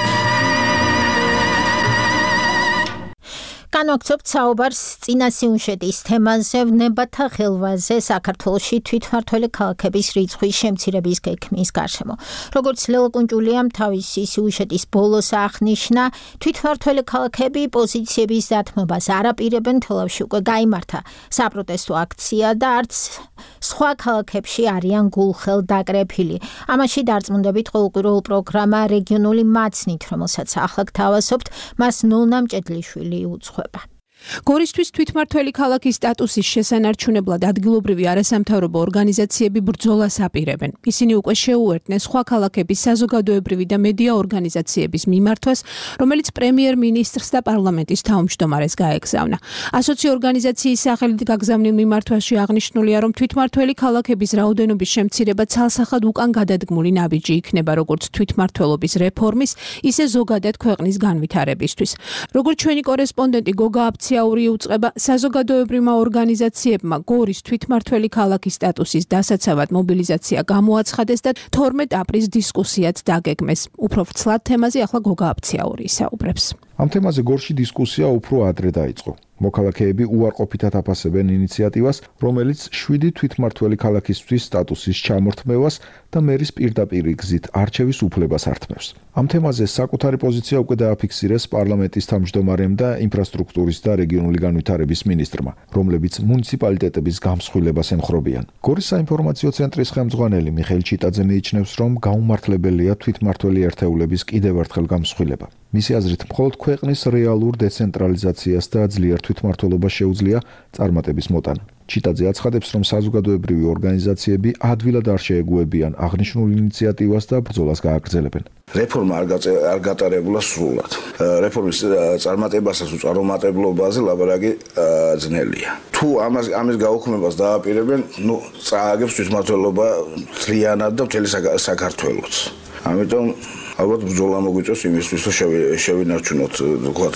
განვაგრძობთ საუბარს წინა სიუჟეტის თემაზე ვნებათა ხელვაზე საქართველოში თვითმმართველი ქალაქების რიცხვის შემცირების გეგმის გარშემო. როგორც ლელა კუნჭულიამ თავისი სიუჟეტის ბოლოს აღნიშნა, თვითმმართველი ქალაქები პოზიციების დათმობას არ აპირებენ, თელავში უკვე გაიმართა საპროტესტო აქცია და არც სხვა ქალაქებში არიან გულხელ დაკრეფილი. ამაში დარწმუნდებით ყოველკვირეულ პროგრამა რეგიონული მაცნით, რომელსაც ახლა გთავაზობთ, მას ნონა მჭედლიშვილი უძღვება. გორისთვის თვითმმართველი ქალაქის სტატუსის შესანარჩუნებლად ადგილობრივი არასამთავრობო ორგანიზაციები ბრძოლას აპირებენ. ისინი უკვე შეუერთდნენ სხვა ქალაქების საზოგადოებრივი და მედია ორგანიზაციების მიმართვას, რომელიც პრემიერ-მინისტრს და პარლამენტის თავმჯდომარეს გაეგზავნა. ასოცი ორგანიზაციის სახელით გაგზავნილ მიმართვაში აღნიშნულია, რომ თვითმმართველი ქალაქების რაოდენობის შემცირება ცალსახად უკან გადადგმული ნაბიჯი იქნება როგორც თვითმმართველობის რეფორმის, ისე ზოგადად ქვეყნის განვითარებისთვის. როგორც ჩვენი კორესპონდენტი გოგა აბციაური უწყება, საზოგადოებრივმა ორგანიზაციებმა გორის თვითმმართველი ქალაქის სტატუსის დასაცავად მობილიზაცია გამოაცხადეს და თორმეტ აპრილს დისკუსიაც დაგეგმეს. უფრო ვრცლად თემაზე ახლა გოგა აბციაური ისაუბრებს. ამ თემაზე გორში დისკუსია უფრო ადრე დაიწყო. მოქალაქეები უარყოფითად აფასებენ ინიციატივას, რომელიც შვიდი თვითმმართველი ქალაქისთვის სტატუსის ჩამორთმევას და მერის პირდაპირ გზით არჩევის უფლებას ართმევს. ამ თემაზე საკუთარი პოზიცია უკვე დააფიქსირეს პარლამენტის თავმჯდომარემ და ინფრასტრუქტურის და რეგიონული განვითარების მინისტრმა, რომლებიც მუნიციპალიტეტების გამსხვილებას ემხრობიან. გორის საინფორმაციო ცენტრის ხელმძღვანელი მიხეილ ჩიტაძე მიიჩნევს, რომ გაუმართლებელია თვითმმართველი ერთეულების კიდევ ერთხელ გამსხვილება. მისი აზრით, მხოლოდ ქვეყნის რეალურ დეცენტრალიზაციას და ძლიერ თვითმმართველობას შეუძლია წარმატების მოტანა. ჩიტაძე აცხადებს, რომ საზოგადოებრივი ორგანიზაციები ადვილად არ შეეგუებიან აღნიშნულ ინიციატივას და ბრძოლას გააგრძელებენ. რეფორმა არ გატარებულა სრულად. რეფორმის წარმატებასაც უწარმოებლობაზე ლაბარაკი ძნელია. თუ ამას ამის გაუქმებას დააპირებენ, ნუ წააგებს თვითმმართველობა ძალიანად და მთელი საქართველოს. ამიტომ ალბათ ბრძოლა მოგვიწევს იმისთვის, რომ შევინარჩუნოთ, ვთქვათ,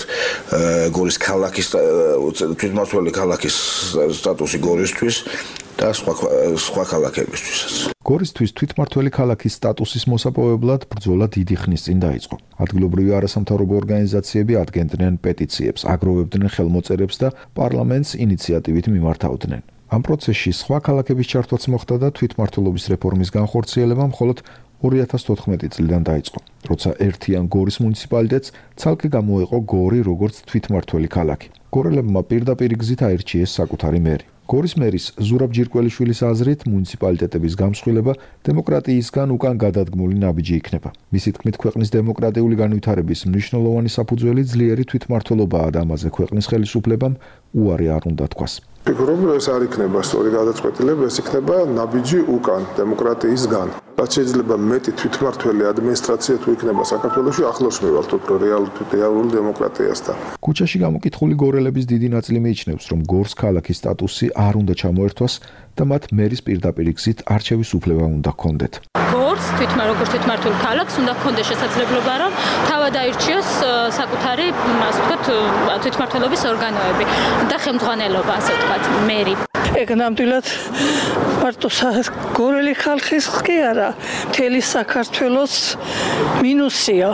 გორის ქალაქის თვითმმართველი ქალაქის სტატუსი გორისთვის და სხვა სხვა ქალაქებისთვისაც. გორისთვის თვითმმართველი ქალაქის სტატუსის მოსაპოვებლად ბრძოლა დიდი ხნის წინ დაიწყო. ადგილობრივი არასამთავრობო ორგანიზაციები ადგენდნენ პეტიციებს, აგროვებდნენ ხელმოწერებს და პარლამენტს ინიციატივით მიმართავდნენ. ამ პროცესში სხვა ქალაქების ჩართვაც მოხდა და თვითმმართველობის რეფორმის განხორციელება მხოლოდ ორი ათას თოთხმეტი წლიდან დაიწყო, როცა ერთიან გორის მუნიციპალიტეტს ცალკე გამოეყო გორი როგორც თვითმმართველი ქალაქი. გორელებმა პირდაპირ გზით აირჩიეს საკუთარი მერი. გორის მერის ზურაბ ჯირკველიშვილის აზრით, მუნიციპალიტეტების გამსხვილება დემოკრატიისგან უკან გადადგმული ნაბიჯი იქნება. მისი თქმით, ქვეყნის დემოკრატიული განვითარების მნიშვნელოვანი საფუძველი ძლიერი თვითმმართველობაა და ამაზე ქვეყნის ხელისუფლებამ უარი არ უნდა თქვას. ფიქრობ, რომ ეს არ იქნება სწორი გადაწყვეტილება, ეს იქნება ნაბიჯი უკან დემოკრატიისგან. რაც შეიძლება მეტი თვითმმართველი ადმინისტრაცია თუ იქნება საქართველოში, ახლოს მივალთ უფრო რეალურ დემოკრატიასთან. ქუჩაში გამოკითხული გორელების დიდი ნაწილი მიიჩნევს, რომ გორს ქალაქის სტატუსი არ უნდა ჩამოერთვას და მათ მერის პირდაპირ გზით არჩევის უფლება უნდა ჰქონდეთ. გორს თვითმარ როგორც თვითმმართველ ქალაქს უნდა ჰქონდეს შესაძლებლობა, რომ თავად აირჩიოს საკუთარი, ასე ვთქვათ, თვითმმართველობის ორგანოები და ხელმძღვანელობა, ასე ვთქვათ, მერი. ეგ ნამდვილად მარტო გორელი ხალხის კი არა, მთელი საქართველოს მინუსია.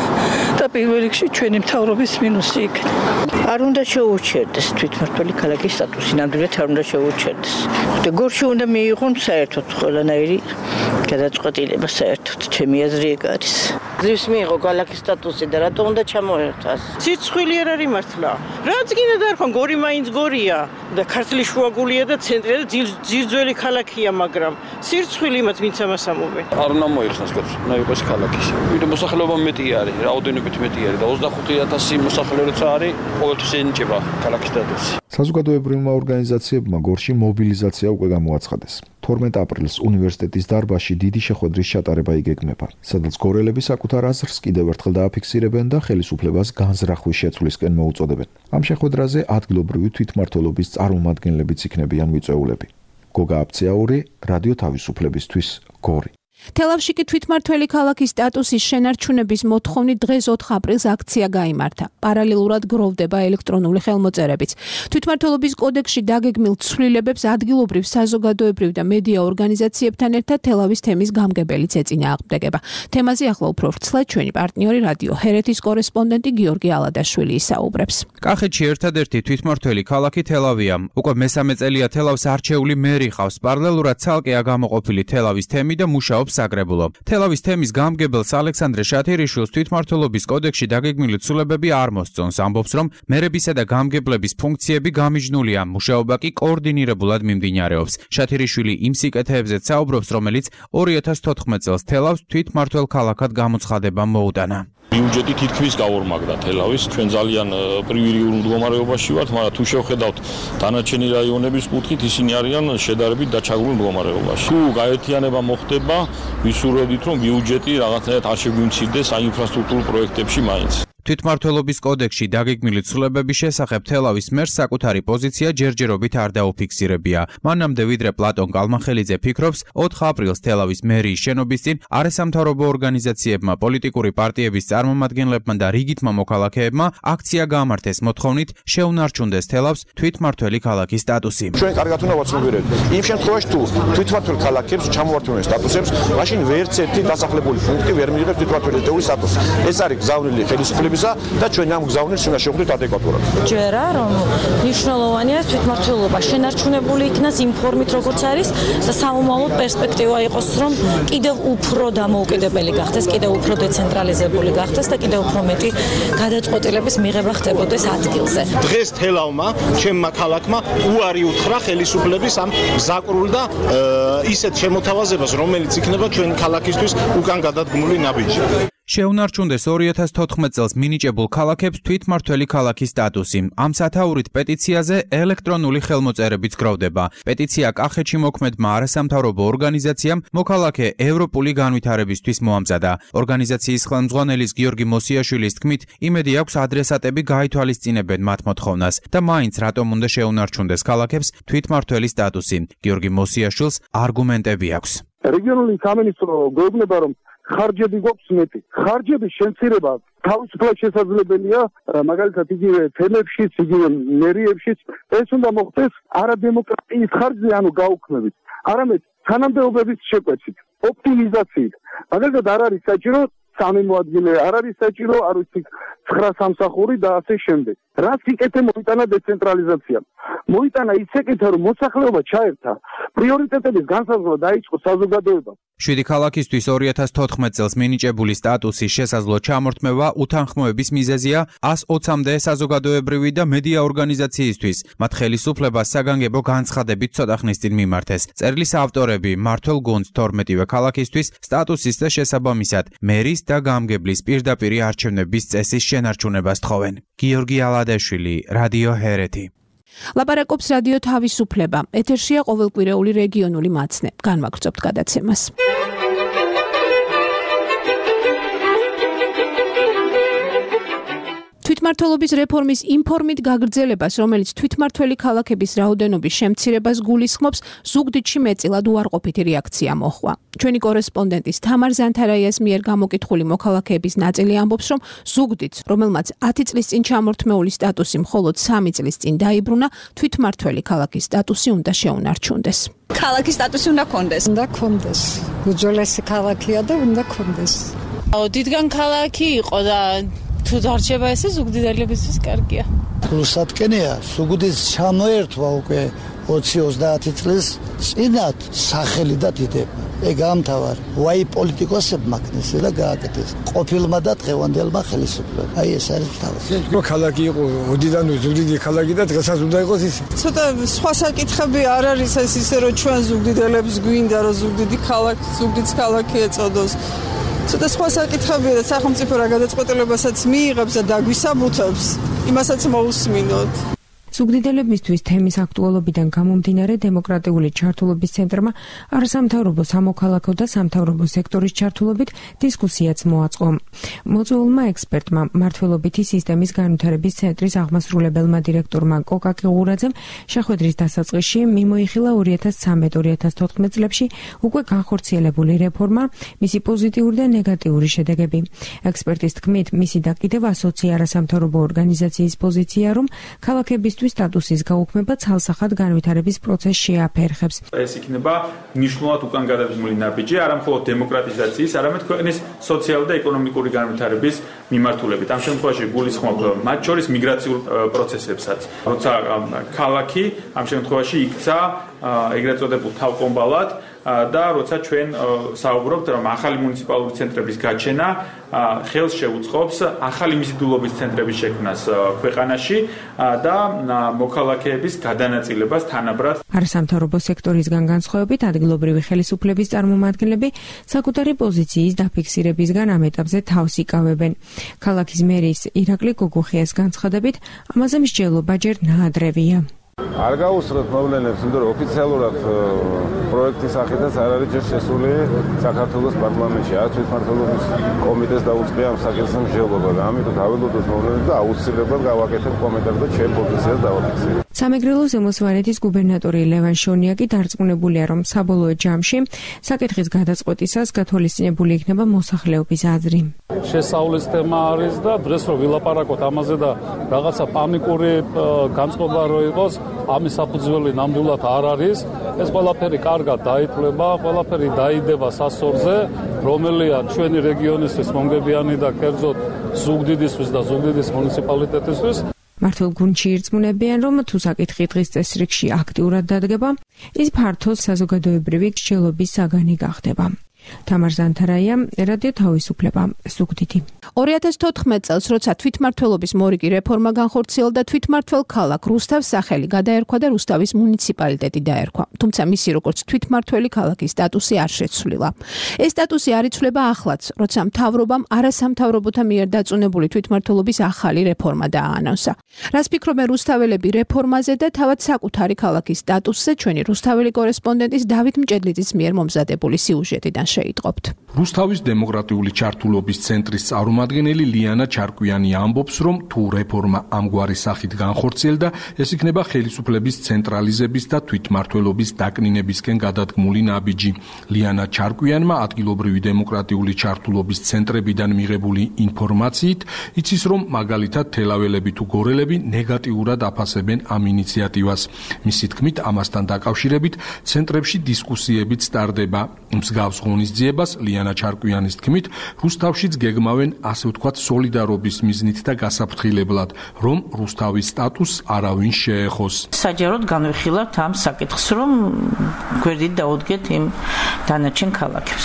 და პირველ რიგში ჩვენი მთავრობის მინუსი იქნება. არ უნდა შეუჩერდეს თვითმმართველი ქალაქის სტატუსი, ნამდვილად არ უნდა შეუჩერდეს. და გორში უნდა მიიღონ საერთოდ ყველანაირი გადაწყვეტილება საერთოდ, ჩემი აზრი ეგ არის. ძლივს მიიღო ქალაქის სტატუსი და რატო უნდა ჩამოერთვას? სიცხვილი არ არის მართლა. რაც გინდა დაერქვა, გორი მაინც გორია და ქართლის შუაგულია და ცენტრია და ძირძველი ქალაქია, მაგრამ სიცხვილი მათ ვინც ამას ამობენ. არ უნდა მოიხსნას კაცო, უნდა იყოს ქალაქის. ვიდრე მოსახლეობა მეტი არის, რაოდენობით მეტი არის და ოცდახუთი ათასი მოსახლე როცა არის, ყოველთვის ენიჭება ქალაქის სტატუსი. საზოგადოებრივმა ორგანიზაციებმა გორში მობილიზაცია უკვე გამოაცხადეს. თორმეტ აპრილს უნივერსიტეტის დარბაზში დიდი შეხვედრის ჩატარება იგეგმება, სადაც გორელები საკუთარ აზრს კიდევ ერთხელ დააფიქსირებენ და ხელისუფლებას განზრახვის შეცვლისკენ მოუწოდებენ. ამ შეხვედრაზე ადგილობრივი თვითმმართველობის წარმომადგენლებიც იქნებიან მიწვეულები. გოგა აფციაური, რადიო თავისუფლებისთვის, გორი. თელავში კი თვითმმართველი ქალაქის სტატუსის შენარჩუნების მოთხოვნით დღეს ოთხ აპრილს აქცია გაიმართა. პარალელურად გროვდება ელექტრონული ხელმოწერებიც. თვითმმართველობის კოდექსში დაგეგმილ ცვლილებებს ადგილობრივ საზოგადოებრივ და მედია ორგანიზაციებთან ერთად თელავის თემის გამგებელიც ეწინააღმდეგება. თემაზე ახლა უფრო ვრცლად ჩვენი პარტნიორი რადიო ჰერეთის კორესპონდენტი გიორგი ალადაშვილი ისაუბრებს. კახეთში ერთადერთი თვითმმართველი ქალაქი თელავია. უკვე მესამე წელია თელავს არჩეული მერი ყავს. პარალელურად ცალკეა გამოყოფილი თელავის თემი და მუშაობს საგრებულო. თელავის თემის გამგებელს ალექსანდრე შათირიშვილს თვითმმართველობის კოდექსში დაგეგმილი ცვლილებები არ მოსწონს, ამბობს, რომ მერებისა და გამგებლების ფუნქციები გამიჯნულია, მუშაობა კი კოორდინირებულად მიმდინარეობს. შათირიშვილი იმ სიკეთეებზეც საუბრობს, რომელიც ორი ათას თოთხმეტ წელს თელავს თვითმმართველ ქალაქად გამოცხადება მოუტანა. ბიუჯეტი თითქმის გაორმაგდა თელავის. ჩვენ ძალიან პრივილეგიურ მდგომარეობაში ვართ, მაგრამ თუ შევხედავთ დანარჩენი რაიონების კუთხით, ისინი არიან შედარებით დაჩაგრულ მდგომარეობაში. თუ გაერთიანება მოხდება, ვისურვებდით, რომ ბიუჯეტი რაღაცნაირად არ შეგვიმცირდეს საინფრასტრუქტურულ პროექტებში მაინც. თვითმმართველობის კოდექსში დაგეგმილი ცვლილებების შესახებ თელავის მერს საკუთარი პოზიცია ჯერჯერობით არ დაუფიქსირებია. მანამდე ვიდრე პლატონ კალმახელიძე ფიქრობს, ოთხ აპრილს თელავის მერიის შენობის წინ არასამთავრობო ორგანიზაციებმა, პოლიტიკური პარტიების წარმომადგენლებმა და რიგითმა მოქალაქეებმა აქცია გაამართეს მოთხოვნით შეუნარჩუნდეს თელავს თვითმმართველი ქალაქის სტატუსი. ჩვენ კარგად უნდა ვაცნობიერებთ. იმ შემთხვევაში თუ თვითმმართველ ქალაქებს ჩამოვართვენ სტატუსებს, მაშინ ვერც ერთი დასახლებული პუნქტი ვერ მიიღებს თვითმმართველობის სტატუსს. ეს არის გზავნილი ხელისუფლების და ჩვენ ამ გზავნილს უნდა შევხვდით ადეკვატურად. ჯერა რომ მნიშვნელოვანია თვითმმართველობა შენარჩუნებული იქნას იმ ფორმით როგორც არის და საომალო პერსპექტივა იყოს რომ კიდევ უფრო დამოუკიდებელი გახდეს, კიდევ უფრო დეცენტრალიზებული გახდეს და კიდევ უფრო მეტი გადაწყვეტილების მიღება ხდებოდეს ადგილზე. დღეს თელავმა, ჩემმა ქალაქმა უარი უთხრა ხელისუფლების ამ გზაკრულ და ისეთ შემოთავაზებას, რომელიც იქნება ჩვენი ქალაქისთვის უკან გადადგმული ნაბიჯი. შეუნარჩუნდეს ორი ათას თოთხმეტ წელს მინიჭებულ ქალაქებს თვითმმართველი ქალაქის სტატუსი. ამ სათაურით პეტიციაზე ელექტრონული ხელმოწერებიც გროვდება. პეტიცია კახეთში მოქმედმა არასამთავრობო ორგანიზაციამ მოქალაქე ევროპული განვითარებისთვის მოამზადა. ორგანიზაციის ხელმძღვანელის გიორგი მოსიაშვილის თქმით, იმედი აქვს ადრესატები გაითვალისწინებენ მათ მოთხოვნას და მაინც რატომ უნდა შეუნარჩუნდეს ქალაქებს თვითმმართველი სტატუსი. გიორგი მოსიაშვილს არგუმენტები აქვს. რეგიონული სამინისტრო გვეუბნება, რომ ხარჯები გვაქვს მეტი. ხარჯების შემცირება თავისუფლად შესაძლებელია, მაგალითად იგივე თემებშიც, იგივე მერიებშიც, ეს უნდა მოხდეს არადემოკრატიის ხარჯზე, ანუ გაუქმებით, არამედ თანამდებობების შეკვეცით, ოპტიმიზაციით. მაგალითად არ არის საჭირო სამი მოადგილე, არ არის საჭირო, არ ვიცი, ცხრა სამსახური და ასე შემდეგ. რაც იკეთე მოიტანა დეცენტრალიზაცია. მოიტანა ისეკეთე, რომ მოსახლეობა ჩაერთა, პრიორიტეტების განსაზღვრა დაიწყო საზოგადოება. შვიდი ქალაქისთვის ორი ათას თოთხმეტ წელს მინიჭებული სტატუსის შესაძლო ჩამორთმევა უთანხმოების მიზეზია ას ოცამდე საზოგადოებრივი და მედია ორგანიზაციისთვის. მათ ხელისუფლებას საგანგებო განცხადებით ცოტა ხნის წინ მიმართეს. წერილის ავტორები მმართველ გუნდს თორმეტივე ქალაქისთვის სტატუსის და შესაბამისად მერის და გამგებლის პირდაპირი არჩევნების წესის შენარჩუნებას თხოვენ. გიორგი ალადაშვილი, რადიო ჰერეთი. ლაპარაკობს რადიო თავისუფლება. ეთერშია ყოველკვირეული რეგიონული მაცნე. განვაგრძობთ გადაცემას. თვითმმართველობის რეფორმის იმ ფორმით გაგრძელებას, რომელიც თვითმმართველი ქალაქების რაოდენობის შემცირებას გულისხმობს, ზუგდიდში მეტწილად უარყოფითი რეაქცია მოჰყვა. ჩვენი კორესპონდენტის თამარ ზანთარაიას მიერ გამოკითხული მოქალაქეების ნაწილი ამბობს, რომ ზუგდიდს, რომელმაც ათი წლის წინ ჩამორთმეული სტატუსი მხოლოდ სამი წლის წინ დაიბრუნა, თვითმმართველი ქალაქის სტატუსი უნდა შეუნარჩუნდეს. ქალაქის სტატუსი უნდა კონდეს. უნდა კონდეს. უძველესი ქალაქია და უნდა კონდეს. დიდგან ქალაქი იყო და თუ დარჩება ესე ზუგდიდელებისთვის კარგია. რუსატკენია, ზუგდიდს ჩამოერთვა უკვე ოცი ოცდაათი წლის წინათ სახელი და დიდება. ეგ ამთავარ ვაი პოლიტიკოსებმა ქნეს და გააკეთეს. ყოფილმა და დღევანდელმა ხელისუფლებამ. აი ეს არის თავი. რო ქალაქი იყო ოდიდან ზუგდიდი ქალაქი და დღესაც უნდა იყოს ის. ცოტა სხვა საკითხები არ არის ეს ისე რომ ჩვენ ზუგდიდელებს გვინდა რომ ზუგდიდი ქალაქი, ზუგდიდს ქალაქი ეწოდოს. ცოტა სხვა საკითხებია და სახელმწიფო რა გადაწყვეტილებასაც მიიღებს და დაგვისაბუთებს, იმასაც მოусმინოთ. ზუგდიდელებისთვის თემის აქტუალობიდან გამომდინარე დემოკრატიული ჩართულობის ცენტრმა არასამთავრობო სამოქალაქო და სამთავრობო სექტორის ჩართულობით დისკუსიაც მოაწყო. მოწვეულმა ექსპერტმა მმართველობითი სისტემის განვითარების ცენტრის აღმასრულებელმა დირექტორმა კოკა კიღურაძემ შეხვედრის დასაწყისში მიმოიხილა ორი ათას ცხრამეტ ორი ათას თოთხმეტ წლებში უკვე განხორციელებული რეფორმა, მისი პოზიტიური და ნეგატიური შედეგები. ექსპერტის თქმით, მისი და კიდევ ასოცი არასამთავრობო ორგანიზაციის პოზიცია, რომ ქალაქებისთვის სტატუსის გაუქმება ცალსახად განვითარების პროცესს შეაფერხებს. ეს იქნება მნიშვნელოვნად უკან გადადგმული ნაბიჯი არა მხოლოდ დემოკრატიზაციის, არამედ ქვეყნის სოციალური და ეკონომიკური განვითარების მიმართულებით. ამ შემთხვევაში გულისხმობ მათ შორის მიგრაციულ პროცესებსაც. როცა ქალაქი ამ შემთხვევაში იქცა ეგრეთ წოდებულ თავკომბალად და როცა ჩვენ საუბრობთ, რომ ახალი მუნიციპალური ცენტრების გაჩენა ხელს შეუწყობს ახალი მიზიდულობის ცენტრების შექმნას ქვეყანაში და მოქალაქეების გადანაწილებას თანაბრად. არასამთავრობო სექტორისგან განსხვავებით, ადგილობრივი ხელისუფლების წარმომადგენლები საკუთარი პოზიციის დაფიქსირებისგან ამ ეტაპზე თავს იკავებენ. ქალაქის მერის ირაკლი გოგუხიას განცხადებით, ამაზე მსჯელობა ჯერ ნაადრევია. არ გაუსწროთ მოვლენებს, იმიტომ რომ ოფიციალურად პროექტის სახითაც არ არის ჯერ შესული საქართველოს პარლამენტში, არც თვითმმართველობის კომიტეტს დაუწყია ამ საკითხზე მსჯელობა და ამიტომ დაველოდოთ მოვლენებს და აუცილებლად გავაკეთებ კომენტარს და ჩემ პოზიციას დავაფიქსირებ. სამეგრელო ზემო სვანეთის გუბერნატორი ლევან შონიაკი დარწმუნებულია, რომ საბოლოო ჯამში საკითხის გადაწყვეტისას გათვალისწინებული იქნება მოსახლეობის აზრი. შესწავლის თემა არის და დღეს რომ ვილაპარაკოთ ამაზე და რაღაცა პანიკური განწყობა რო იყოს, ამის საფუძველი ნამდვილად არ არის. ეს ყველაფერი კარგად დაითვლება, ყველაფერი დაიდება სასწორზე, რომელია ჩვენი რეგიონისთვის მომგებიანი და კერძოდ ზუგდიდისთვის და ზუგდიდის მუნიციპალიტეტისთვის. მართლ გუნდში ირწმუნებიან, რომ თუ საკითხი დღის წესრიგში აქტიურად დადგება, ის ფართო საზოგადოებრივი მსჯელობის საგანი გახდება. თამარ ზანთარაია, რადიო თავისუფლება, ზუგდიდი. ორი ათას თოთხმეტ წელს, როცა თვითმმართველობის მორიგი რეფორმა განხორციელდა, თვითმმართველ ქალაქ რუსთავს სახელი გადაერქვა და რუსთავის მუნიციპალიტეტი დაერქვა. თუმცა მისი როგორც თვითმმართველი ქალაქის სტატუსი არ შეცვლილა. ეს სტატუსი არ იცვლება ახლაც, როცა მთავრობამ არასამთავრობოთა მიერ დაწუნებული თვითმმართველობის ახალი რეფორმა დააანონსა. რას ფიქრობენ რუსთაველები რეფორმაზე და თავად საკუთარი ქალაქის სტატუსზე, ჩვენი რუსთაველი კორესპონდენტის დავით მჭედლიძის მიერ მომზადებული სიუჟეტიდან შეიტყობთ. რუსთავის დემოკრატიული ჩართულობის ცენტრის წარმომადგენელი ლიანა ჩარკვიანი ამბობს, რომ თუ რეფორმა ამგვარი სახით განხორციელდა, ეს იქნება ხელისუფლების ცენტრალიზების და თვითმმართველობის დაკნინებისკენ გადადგმული ნაბიჯი. ლიანა ჩარკვიანმა ადგილობრივი დემოკრატიული ჩართულობის ცენტრებიდან მიღებული ინფორმაციით იცის, რომ მაგალითად თელაველები თუ გორელები ნეგატიურად აფასებენ ამ ინიციატივას. მისი თქმით, ამასთან დაკავშირებით ცენტრებში დისკუსიებიც სტარდება. მსგავს ღონისძიებას ლიანა ჩარკვიანის თქმით, რუსთავშიც გეგმავენ ასე ვთქვათ სოლიდარობის მიზნით და გასაფრთხილებლად, რომ რუსთავის სტატუსს არავინ შეეხოს. საჯაროდ განვიხილავთ ამ საკითხს, რომ გვერდით დაუდგეთ იმ დანარჩენ ქალაქებს.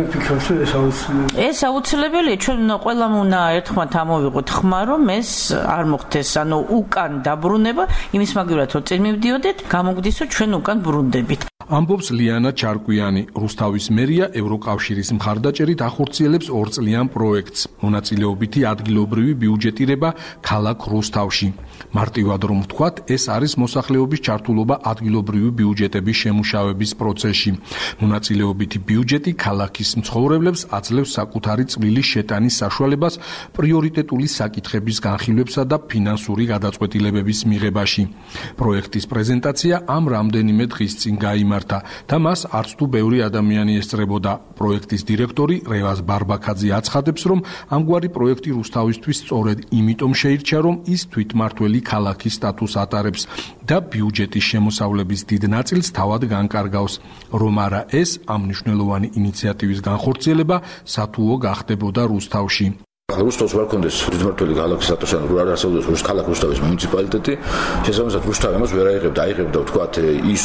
ეს აუცილებელია, ჩვენ ყველამ უნდა ერთხმად ამოვიღოთ ხმა, რომ ეს არ მოხდეს, ანუ უკან დაბრუნება, იმის მაგივრად რომ წინ მივდიოდეთ, გამოგვდის, რომ ჩვენ უკან ბრუნდებით. ამბობს ლიანა ჩარკვიანი. რუსთავის მერია ევროკავშირის მხარდაჭერით ახორციელებს ორწლიან პროექტს, მონაწილეობითი ადგილობრივი ბიუჯეტირება ქალაქ რუსთავში. მარტივად რომ ვთქვათ, ეს არის მოსახლეობის ჩართულობა ადგილობრივი ბიუჯეტების შემუშავების პროცესში. მონაწილეობითი ბიუჯეტი ქალაქის მცხოვრებლებს აძლევს საკუთარი წვლილი შეტანის საშუალებას პრიორიტეტული საკითხების განხილვებსა და ფინანსური გადაწყვეტილებების მიღებაში. პროექტის პრეზენტაცია ამ რამდენიმე დღის წინ გაიმართა და მას არც თუ ბევრი ადამიანი ესწრებოდა. პროექტის დირექტორი რევაზ ბარბაქაძე აცხადებს, რომ ამგვარი პროექტი რუსთავისთვის სწორედ იმიტომ შეირჩა, რომ ის თვითმმართველი ქალაქის სტატუსს ატარებს და ბიუჯეტის შემოსავლების დიდ ნაწილს თავად განკარგავს, რომ არა ეს ამ მნიშვნელოვანი ინიციატივის განხორციელება სათუო გახდებოდა რუსთავში. რუსთავს ვარ კონდეს თვითმმართველი ქალაქის სტატუსი, ანუ არ არსებობს რუს ქალაქ რუსთავის მუნიციპალიტეტი, შესაბამისად რუსთავი ამას ვერ აიღებდა, აიღებდა ვთქვათ ის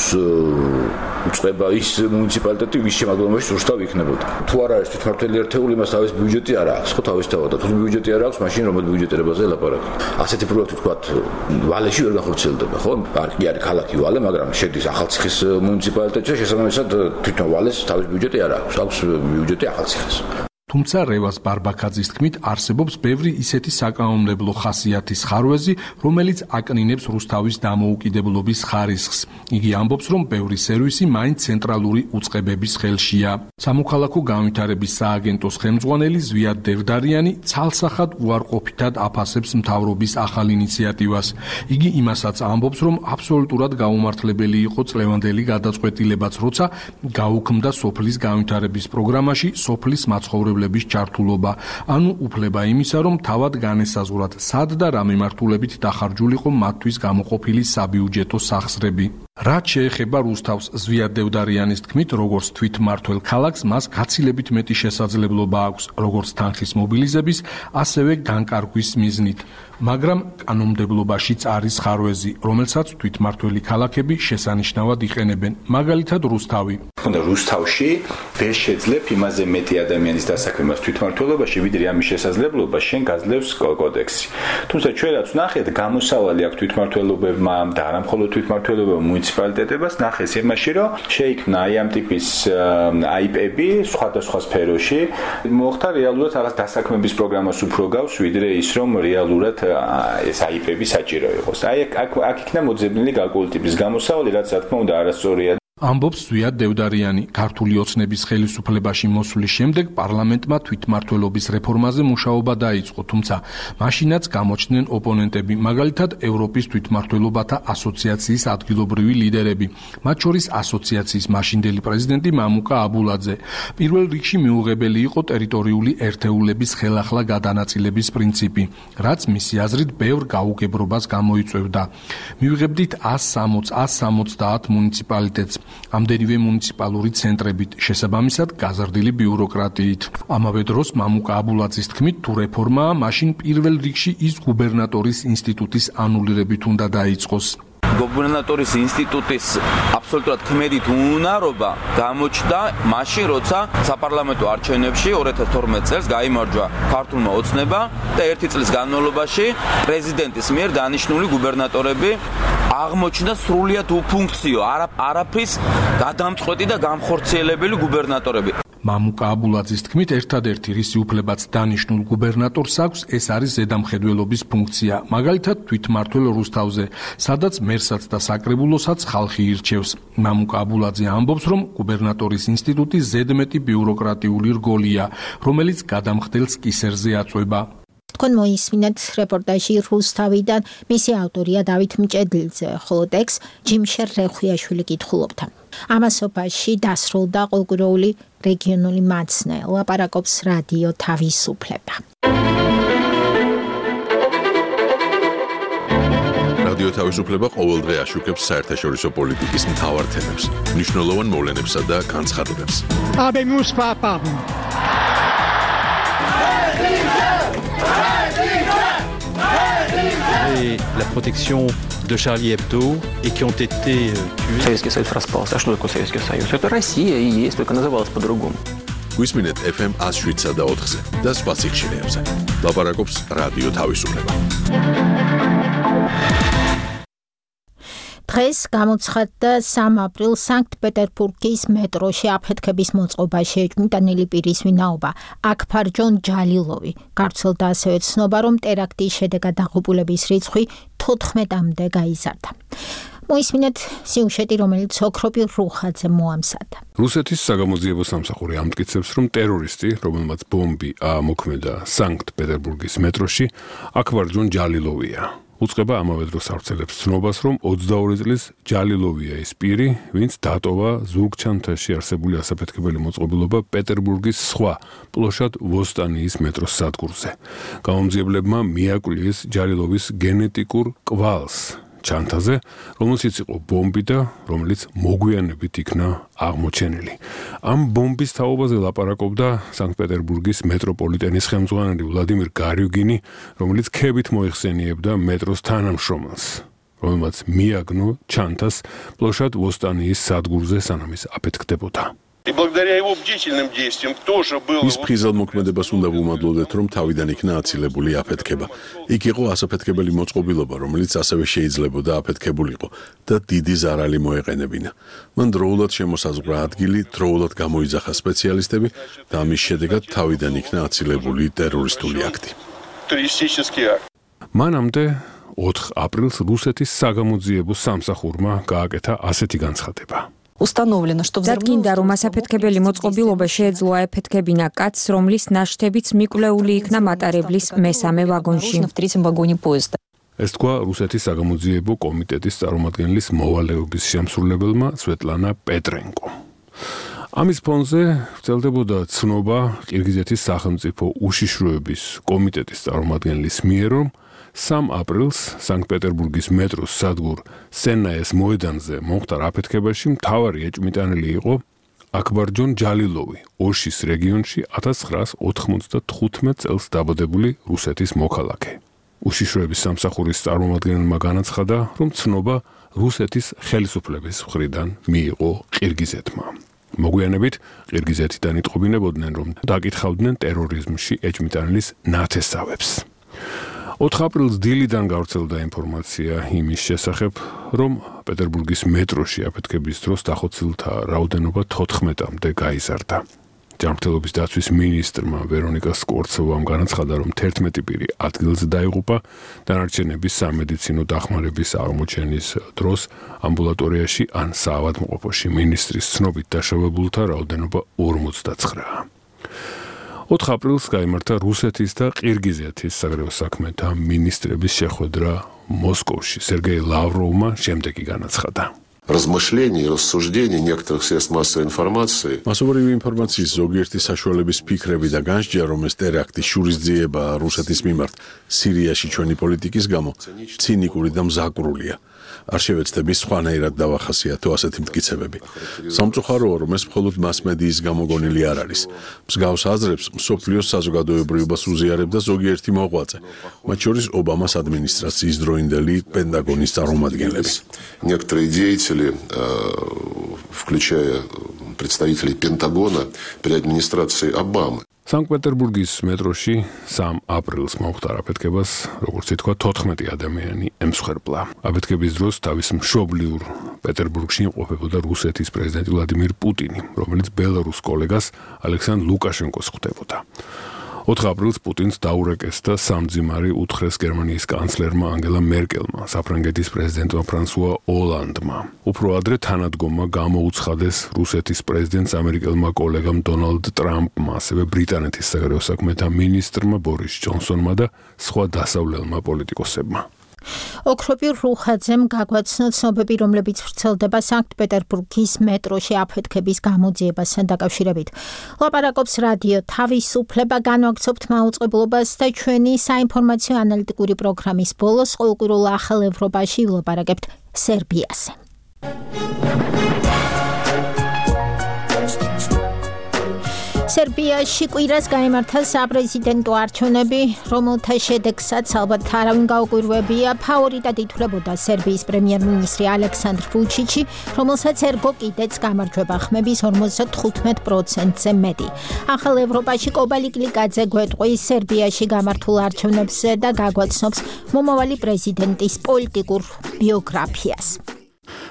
უწყება ის მუნიციპალიტეტი, ვის შემადგენლობაში რუსთავი იქნებოდა. თუ არ არის თვითმმართველი ერთეული, მას თავის ბიუჯეტი არ აქვს, ხო თავისთავად და თუ ბიუჯეტი არ აქვს, მაშინ რომელ ბიუჯეტირებაზე ლაპარაკი. ასეთი პროექტი ვთქვათ ვალეში ვერ განხორციელდება, ხო? არ კი არის ქალაქი ვალე, მაგრამ შედის ახალციხის მუნიციპალიტეტში, შესაბამისად თვითონ ვალეს თავის ბიუჯეტი არ აქვს, აქვს ბიუჯეტი ახალციხის. თუმცა რევაზ ბარბაქაძის თქმით, არსებობს ბევრი ისეთი საკანონმდებლო ხასიათის ხარვეზი, რომელიც აკნინებს რუსთავის დამოუკიდებლობის ხარისხს. იგი ამბობს, რომ ბევრი სერვისი მაინც ცენტრალური უწყებების ხელშია. სამოქალაქო განვითარების სააგენტოს ხელმძღვანელი ზვიად დევდარიანი ცალსახად უარყოფითად აფასებს მთავრობის ახალ ინიციატივას. იგი იმასაც ამბობს, რომ აბსოლუტურად გაუმართლებელი იყო წლევანდელი გადაწყვეტილებაც, როცა გაუქმდა სოფლის განვითარების პროგრამაში სოფლის მაცხოვრებლების ჩართულობა, ანუ უფლება იმისა, რომ თავად განესაზღვრათ, სად და რა მიმართულებით დახარჯულიყო მათთვის გამოყოფილი საბიუჯეტო სახსრები. რაც შეეხება რუსთავს, ზვიად დევდარიანის თქმით, როგორც თვითმმართველ ქალაქს მას გაცილებით მეტი შესაძლებლობა აქვს, როგორც თანხის მობილიზების, ასევე განკარგვის მიზნით. მაგრამ კანონმდებლობაშიც არის ხარვეზი, რომელსაც თვითმმართველი ქალაქები შესანიშნავად იყენებენ. მაგალითად რუსთავი. თუნდა რუსთავში ვერ შეძლებ იმაზე მეტი ადამიანის დასაქმებას თვითმმართველობაში, ვიდრე ამის შესაძლებლობა შენ გაძლევს კოდექსი. თუმცა ჩვენ რაც ვნახეთ, გამოსავალი აქვს თვითმმართველობებმა და არა მხოლოდ თვითმმართველობებმა მუნიციპალიტეტებას ნახეს იმაში, რომ შეიქმნა აი ამ ტიპის აიპები სხვადასხვა სფეროში, მოხდა რეალურად რაღაც დასაქმების პროგრამას უფრო გავს, ვიდრე ის რომ რეალურად ეს აიპები საჭირო იყოს. აი აქ აქ იქნა მოძებნილი გარკვეული ტიპის გამოსავალი, რაც რა თქმა უნდა არასწორია. ამბობს ზვიად დევდარიანი. ქართული ოცნების ხელისუფლებაში მოსვლის შემდეგ პარლამენტმა თვითმმართველობის რეფორმაზე მუშაობა დაიწყო, თუმცა მაშინაც გამოჩნდნენ ოპონენტები, მაგალითად ევროპის თვითმმართველობათა ასოციაციის ადგილობრივი ლიდერები, მათ შორის ასოციაციის მაშინდელი პრეზიდენტი მამუკა აბულაძე. პირველ რიგში მიუღებელი იყო ტერიტორიული ერთეულების ხელახლა გადანაწილების პრინციპი, რაც მისი აზრით ბევრ გაუგებრობას გამოიწვევდა. მივიღებდით ას სამოცდაათ მუნიციპალიტეტს. ამდენივე მუნიციპალური ცენტრებით, შესაბამისად გაზრდილი ბიუროკრატიით. ამავე დროს მამუკა აბულაძის თქმით, თუ რეფორმაა, მაშინ პირველ რიგში ის გუბერნატორის ინსტიტუტის ანულირებით უნდა დაიწყოს. გუბერნატორის ინსტიტუტის აბსოლუტურად ქმედით უნარობა გამოჩნდა მაშინ, როცა საპარლამენტო არჩევნებში ორი ათას თორმეტ წელს გაიმარჯვა ქართულმა ოცნება და ერთი წლის განმავლობაში პრეზიდენტის მიერ დანიშნული გუბერნატორები აღმოჩნდა სრულიად უფუნქციო, არაფრის გადამწყვეტი და გამხორციელებელი გუბერნატორები. მამუკა აბულაძის თქმით, ერთადერთი რისი უფლებაც დანიშნულ გუბერნატორს აქვს, ეს არის ზედამხედველობის ფუნქცია, მაგალითად თვითმმართველ რუსთავზე, სადაც მერსაც და საკრებულოსაც ხალხი ირჩევს. მამუკა აბულაძე ამბობს, რომ გუბერნატორის ინსტიტუტი ზედმეტი ბიუროკრატიული რგოლია, რომელიც გადამხდელს კისერზე აწვება. თქვენ მოისმინეთ რეპორტაჟი რუსთავიდან, მისი ავტორია დავით მჭედლიძე, ხოლო ტექსტს ჯიმშერ რეხვიაშვილი კითხულობდა. ამასობაში დასრულდა ყოველკვირეული რეგიონული მაცნე, ლაპარაკობს რადიო თავისუფლება. რადიო თავისუფლება ყოველდღე აშუქებს საერთაშორისო პოლიტიკის მთავარ თემებს, მნიშვნელოვან მოვლენებსა და განცხადებებს. Habemus papam. Et la protection de Charlie Hebdo et qui ont été euh, tués. Советский Союз распался. А что такое Советский Союз? Это Россия и есть, только называлась по-другому. გვისმინეთ эф эм one oh seven და four-ზე და სხვა სიხშირეებზე. ლაპარაკობს რადიო თავისუფლება. დღეს გამოცხადდა სამ აპრილს სანქტ-პეტერბურგის მეტროში აფეთქების მოწყობა შეჭმიტანილი პირის ვინაობა აქბარჯონ ჯალილოვი. გავრცელდა ასევე ცნობა, რომ ტერაქტის შედეგად დაღუპულების რიცხვი თოთხმეტამდე გაიზარდა. მოისმინეთ სიუჟეტი, რომელიც ოქროპირ რუხაძემ მოამზადა. რუსეთის საგამოძიებო სამსახური ამტკიცებს, რომ ტერორისტი, რომელმაც ბომბი აამოქმედა სანქტ-პეტერბურგის მეტროში, აქბარჯონ ჯალილოვია. უწყება ამავე დროს ავრცელებს ცნობას, რომ ოცდაორი წლის ჯალილოვია ის პირი, ვინც დატოვა ზურგჩანთაში არსებული ასაფეთქებელი მოწყობილობა პეტერბურგის სხვა პლოშად ვოსტანიის მეტროს სადგურზე. გამომძიებლებმა მიაკვლიეს ჯალილოვის გენეტიკურ კვალს ჩანთაზე, რომელშიც იყო ბომბი და რომელიც მოგვიანებით იქნა აღმოჩენილი. ამ ბომბის თაობაზე ლაპარაკობდა სანქტ-პეტერბურგის მეტროპოლიტენის ხელმძღვანელი ვლადიმირ გარიუგინი, რომელიც ქებით მოიხსენიებდა მეტროს თანამშრომელს, რომელმაც მიაგნო ჩანთას პლოშად ვოსტანიის სადგურზე, სანამ ის აფეთქდებოდა. ის ფრიზალ მოქმედებას უნდა ვუმადლოდეთ, რომ თავიდან იქნა აცილებული აფეთქება. იქ იყო ასაფეთქებელი მოწყობილობა, რომელიც ასევე შეიძლებოდა აფეთქებულიყო და დიდი ზარალი მოეყენებინა. მან დროულად შემოსაზღვრა ადგილი, დროულად გამოიძახა სპეციალისტები და ამის შედეგად თავიდან იქნა აცილებული ტერორისტული აქტი. მანამდე ოთხ აპრილს რუსეთის საგამოძიებო სამსახურმა გააკეთა ასეთი განცხადება. დადგინდა, რომ ასაფეთქებელი მოწყობილობა შეეძლო აეფეთქებინა კაცს, რომლის ნაშთებიც მიკვლეული იქნა მატარებლის მესამე ვაგონში. ეს თქვა რუსეთის საგამოძიებო კომიტეტის წარმომადგენლის მოვალეობის შემსრულებელმა სვეტლანა პეტრენკომ. ამის ფონზე ვრცელდებოდა ცნობა ყირგიზეთის სახელმწიფო უშიშროების კომიტეტის წარმომადგენლის მიერ, რომ სამ აპრილს სანქტ-პეტერბურგის მეტროს სადგურ სენაეს მოედანზე მომხდარ აფეთქებაში მთავარი ეჭვმიტანილი იყო აქბარჯონ ჯალილოვი, ოშის რეგიონში ათას ცხრაას ოთხმოცდათხუთმეტ წელს დაბადებული რუსეთის მოქალაქე. უშიშროების სამსახურის წარმომადგენელმა განაცხადა, რომ ცნობა რუსეთის ხელისუფლების მხრიდან მიიღო ყირგიზეთმა. მოგვიანებით ყირგიზეთიდან იტყობინებოდნენ, რომ დაკითხავდნენ ტერორიზმში ეჭვმიტანილის ნათესავებს. ოთხ აპრილს დილიდან გავრცელდა ინფორმაცია იმის შესახებ, რომ პეტერბურგის მეტროში აფეთქების დროს დახოცილთა რაოდენობა თოთხმეტამდე გაიზარდა. ჯანმრთელობის დაცვის მინისტრმა ვერონიკა სკორცოვამ განაცხადა, რომ თერთმეტი პირი ადგილზე დაიღუპა, დანარჩენები სამედიცინო დახმარების აღმოჩენის დროს ამბულატორიაში ან საავადმყოფოში. მინისტრის ცნობით დაშავებულთა რაოდენობა ორმოცდაცხრაა. ოთხ აპრილს გაიმართა რუსეთის და ყირგიზეთის საგარეო საქმეთა მინისტრების შეხვედრა მოსკოვში. სერგეი ლავროვმა შემდეგი განაცხადა. размышлений, рассуждений некоторых средств массовой информации. მასობრივი ინფორმაციის ზოგიერთი საშუალების ფიქრები და განსჯა, რომ ეს ტერაქტი შურისძიება რუსეთის მიმართ სირიაში ჩვენი პოლიტიკის გამო ცინიკური და მზაკვრულია. არ შევეცდები სხვანაირად დავახასიათო ასეთი მტკიცებები. სამწუხაროა, რომ ეს მხოლოდ მასმედიის გამოგონილი არ არის. მსგავს აზრებს მსოფლიოს საზოგადოებრიობას უზიარებდა ზოგიერთი მოღვაწე, მათ შორის ობამას ადმინისტრაციის დროინდელი პენტაგონის წარმომადგენლები. Некоторые деятели, включая представителей Пентагона при администрации Обамы. სანქტ-პეტერბურგის მეტროში სამ აპრილს მომხდარ აფეთქებას, როგორც ითქვა, თოთხმეტი ადამიანი ემსხვერპლა. აფეთქების დროს თავის მშობლიურ პეტერბურგში იმყოფებოდა რუსეთის პრეზიდენტი ვლადიმირ პუტინი, რომელიც ბელარუს კოლეგას ალექსანდრ ლუკაშენკოს ხვდებოდა. ოთხ აპრილს პუტინს დაურეკეს და სამძიმარი უთხრეს გერმანიის კანცლერმა ანგელა მერკელმა, საფრანგეთის პრეზიდენტმა ფრანსუა ოლანდმა. უფრო ადრე თანადგომა გამოუცხადეს რუსეთის პრეზიდენტს ამერიკელმა კოლეგამ დონალდ ტრამპმა, ასევე ბრიტანეთის საგარეო საქმეთა მინისტრმა ბორის ჯონსონმა და სხვა დასავლელმა პოლიტიკოსებმა. ოქროპირ რუხაძემ გაგვაცნო ცნობები, რომლებიც ვრცელდება სანქტ-პეტერბურგის მეტროში აფეთქების გამოძიებასთან დაკავშირებით. ლაპარაკობს რადიო თავისუფლება, განვაგრძობთ მაუწყებლობას და ჩვენი საინფორმაციო ანალიტიკური პროგრამის ბოლოს ყოველკვირულ ახალ ევროპაში ვილაპარაკებთ სერბიაზე. სერბიაში კვირას გაიმართა საპრეზიდენტო არჩევნები, რომელთა შედეგსაც ალბათ არავინ გაუკვირვებია. ფავორიტად ითვლებოდა სერბიის პრემიერ-მინისტრი ალექსანდრ ვუჩიჩი, რომელსაც ერგო კიდეც გამარჯვება ხმების ორმოცდათხუთმეტ პროცენტზე მეტი. ახალ ევროპაში კობალი კლიკაძე გვეტყვის სერბიაში გამართულ არჩევნებზე და გაგვაცნობს მომავალი პრეზიდენტის პოლიტიკურ ბიოგრაფიას.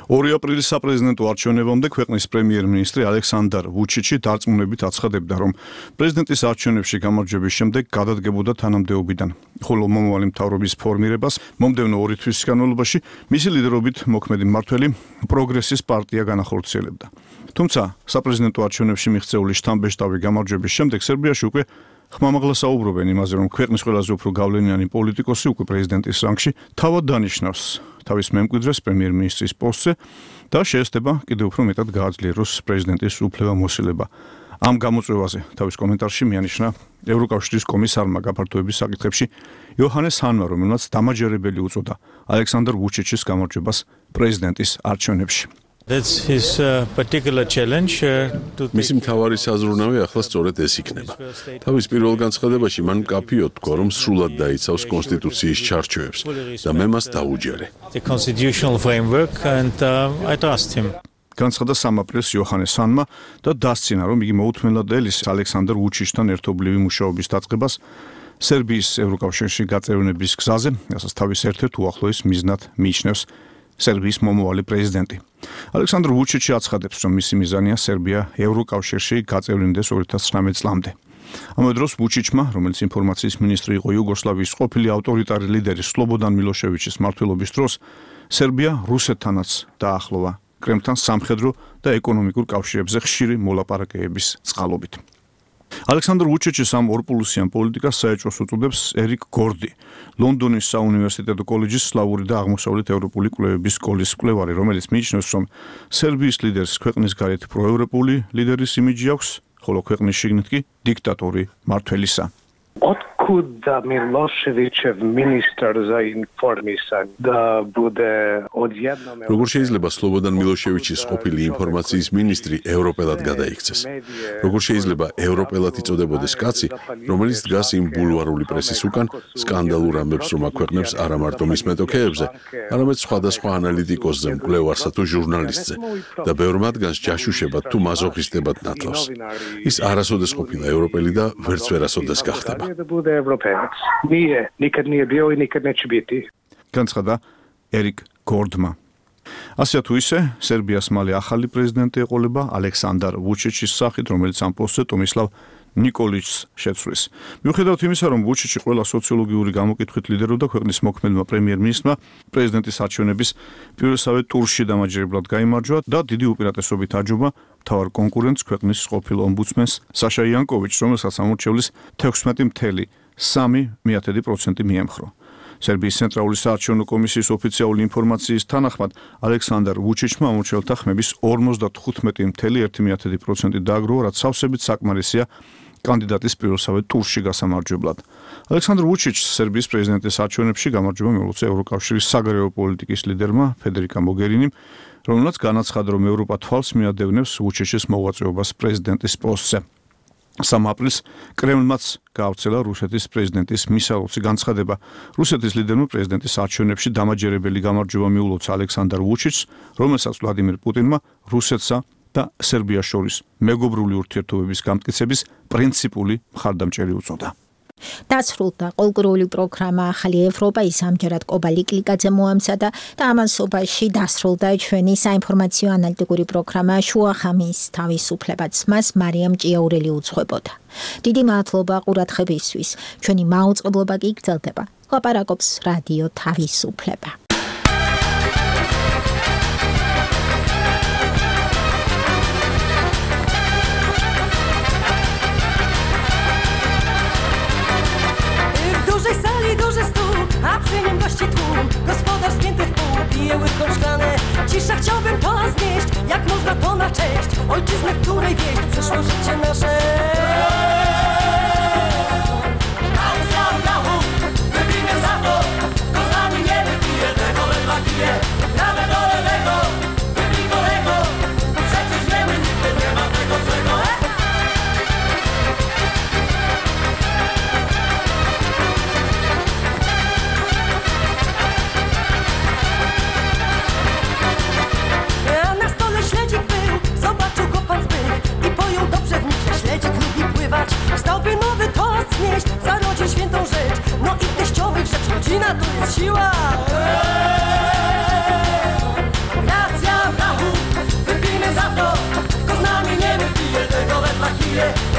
ორი აპრილის საპრეზიდენტო არჩევნებამდე ქვეყნის პრემიერ-მინისტრი ალექსანდრ ვუჩიჩი დარწმუნებით აცხადებდა, რომ პრეზიდენტის არჩევნებში გამარჯვების შემდეგ გადადგებოდა თანამდებობიდან, ხოლო მომავალი მთავრობის ფორმირებას მომდევნო ორი თვის განმავლობაში მისი ლიდერობით მოქმედი მმართველი პროგრესის პარტია განახორციელებდა. თუმცა საპრეზიდენტო არჩევნებში მიღწეული შთამბეჭდავი გამარჯვების შემდეგ სერბიაში უკვე ხმამაღლა საუბრობენ იმაზე, რომ ქვეყნის ყველაზე უფრო გავლენიანი პოლიტიკოსი უკვე პრეზიდენტის რანგში თავად დანიშნავს თავის მემკვიდრეს პრემიერ-მინისტრის პოსტზე და შეესწება კიდევ უფრო მეტად გააძლიეროს პრეზიდენტის უფლებამოსილება. ამ გამოწვევაზე თავის კომენტარში მიანიშნა ევროკავშირის კომისარმა გაფართოების საკითხებში იოჰანეს ჰანმა, რომელმაც დამაჯერებელი უწოდა ალექსანდრ ვუჩიჩის გამარჯვებას პრეზიდენტის არჩევნებში. That's his uh, particular challenge uh, to მისი მთავარი საზრუნავი ახლა სწორედ ეს იქნება. თავის პირველ განცხადებაში მან მკაფიოდ თქვა, რომ სრულად დაიცავს კონსტიტუციის ჩარჩოებს და მე მას დაუჯერე. The constitutional framework and uh, I trust him. განცხადა სამ აპრილს იოჰანეს ჰანმა და დასცინა, რომ იგი მოუთმენლად ელის ალექსანდრ ვუჩიჩთან ერთობლივი მუშაობის დაწყებას სერბიის ევროკავშირში გაწევრიანების გზაზე, რასაც თავის ერთ-ერთ უახლოეს მიზნად მიიჩნევს სერბიის მომავალი პრეზიდენტი. ალექსანდრ ვუჩიჩი აცხადებს, რომ მისი მიზანია სერბია ევროკავშირში გაწევრინდეს ორი ათას ცხრამეტ წლამდე. ამავე დროს ვუჩიჩმა, რომელიც ინფორმაციის მინისტრი იყო იუგოსლავიის ყოფილი ავტორიტარი ლიდერი სლობოდან მილოშევიჩის მმართველობის დროს, სერბია რუსეთთანაც დაახლოვა კრემლთან სამხედრო და ეკონომიკურ კავშირებზე ხშირი მოლაპარაკებების წყალობით. ალექსანდრ ვუჩიჩის ამ ორპულუსიან პოლიტიკას საეჭვოს უწოდებს ერიკ გორდი, ლონდონის საუნივერსიტეტო კოლეჯის სლავური და აღმოსავლეთ ევროპული კვლევების სკოლის კვლევარი, რომელიც მიიჩნევს, რომ სერბიის ლიდერს ქვეყნის გარეთ პროევროპული ლიდერის იმიჯი აქვს, ხოლო ქვეყნის შიგნით კი დიქტატორი მმართველისა. Otkuda Miloševićev ministar za informisanje da bude odjednom როგორ შეიძლება სლობოდან მილოშევიჩის ყოფილი ინფორმაციის მინისტრი ევროპელად გადაიქცეს? როგორ შეიძლება ევროპელად იწოდებოდეს კაცი, რომელიც დგას იმ ბულვარული პრესის უკან სკანდალურ ამბებს რომ აქვეყნებს არა მარტო მის მეტოქეებზე, არამედ სხვადასხვა ანალიტიკოსზე, მკვლევარსა თუ ჟურნალისტზე და ბევრ მათგანს ჯაშუშებად თუ მაზოხისტებად ნათლავს. ის არასოდეს ყოფილა ევროპელი და ვერც ვერასოდეს გახდება. da bude evropejac. Nije, nikad nije bio i nikad neće biti. განცხადა ერიკ გორდმა. ასე თუ ისე, სერბიას მალე ახალი პრეზიდენტი ეყოლება ალექსანდრ ვუჩიჩის სახით, რომელიც ამ პოსტზე ტომისლავ ნიკოლიჩს შეცვლის. მიუხედავად იმისა, რომ ვუჩიჩი ყველა სოციოლოგიური გამოკითხვით ლიდერობდა ქვეყნის მოქმედმა პრემიერ-მინისტრმა, პრეზიდენტის არჩევნების პირველსავე ტურში დამაჯერებლად გაიმარჯვა და დიდი უპირატესობით აჯობა მთავარ კონკურენტს ქვეყნის ყოფილ ომბუდსმენს საშა იანკოვიჩს, რომელსაც ამორჩევლის თექვსმეტი ფاصლე სამი პროცენტი მიემხრო. სერბიის ცენტრალური საარჩევნო კომისიის ოფიციალური ინფორმაციის თანახმად, ალექსანდრ ვუჩიჩმა ამორჩევლთა ხმების ორმოცდახუთმეტი ფاصლე ერთი პროცენტი დააგროვა, რაც სავსებით საკმარისია კანდიდატის პირველსავე ტურში გასამარჯვებლად. ალექსანდრ ვუჩიჩს სერბიის პრეზიდენტის არჩევნებში გამარჯვება მიულოცა ევროკავშირის საგარეო პოლიტიკის ლიდერმა ფედერიკა მოგერინიმ, რომელმაც განაცხადა, რომ ევროპა თვალს მიადევნებს ვუჩიჩის მოღვაწეობას პრეზიდენტის პოსტზე. სამ აპრილს კრემლმაც გაავრცელა რუსეთის პრეზიდენტის მისალოცი განცხადება. რუსეთის ლიდერმა პრეზიდენტის არჩევნებში დამაჯერებელი გამარჯვება მიულოცა ალექსანდრ ვუჩიჩს, რომელსაც ვლადიმირ პუტინმა რუსეთსა და სერბიას შორის მეგობრული ურთიერთობების გამტკიცების პრინციპული მხარდამჭერი უწოდა. დასრულდა კულტურული პროგრამა ახალი ევროპა, ის ამჯერად კობალი კლიკაძე მოამზადა და ამასობაში დასრულდა ჩვენი საინფორმაციო ანალიტიკური პროგრამა შუახამის თავისუფლება ძმას მარიამ ჭიაურელი უძღვებოდა. დიდი მადლობა ყურადღებისთვის. ჩვენი მაუწყებლობა კი გრძელდება. ლაპარაკობს რადიო თავისუფლება. A przy nim gości tłum, gospodarz spięty w pół, pije łyką szklane. Cisza, chciałbym to znieść, jak można to na cześć ojczyzny, w której wieść przyszło życie nasze. Wybijmy za to, kto z nami nie wypije, tego ledwa pije. Nawet do lewego, wypij kolego, przecież wiemy, nigdy nie ma tego złego. Zobaczył go pan zbyt i pojął dobrze w nich, że śledzik Россия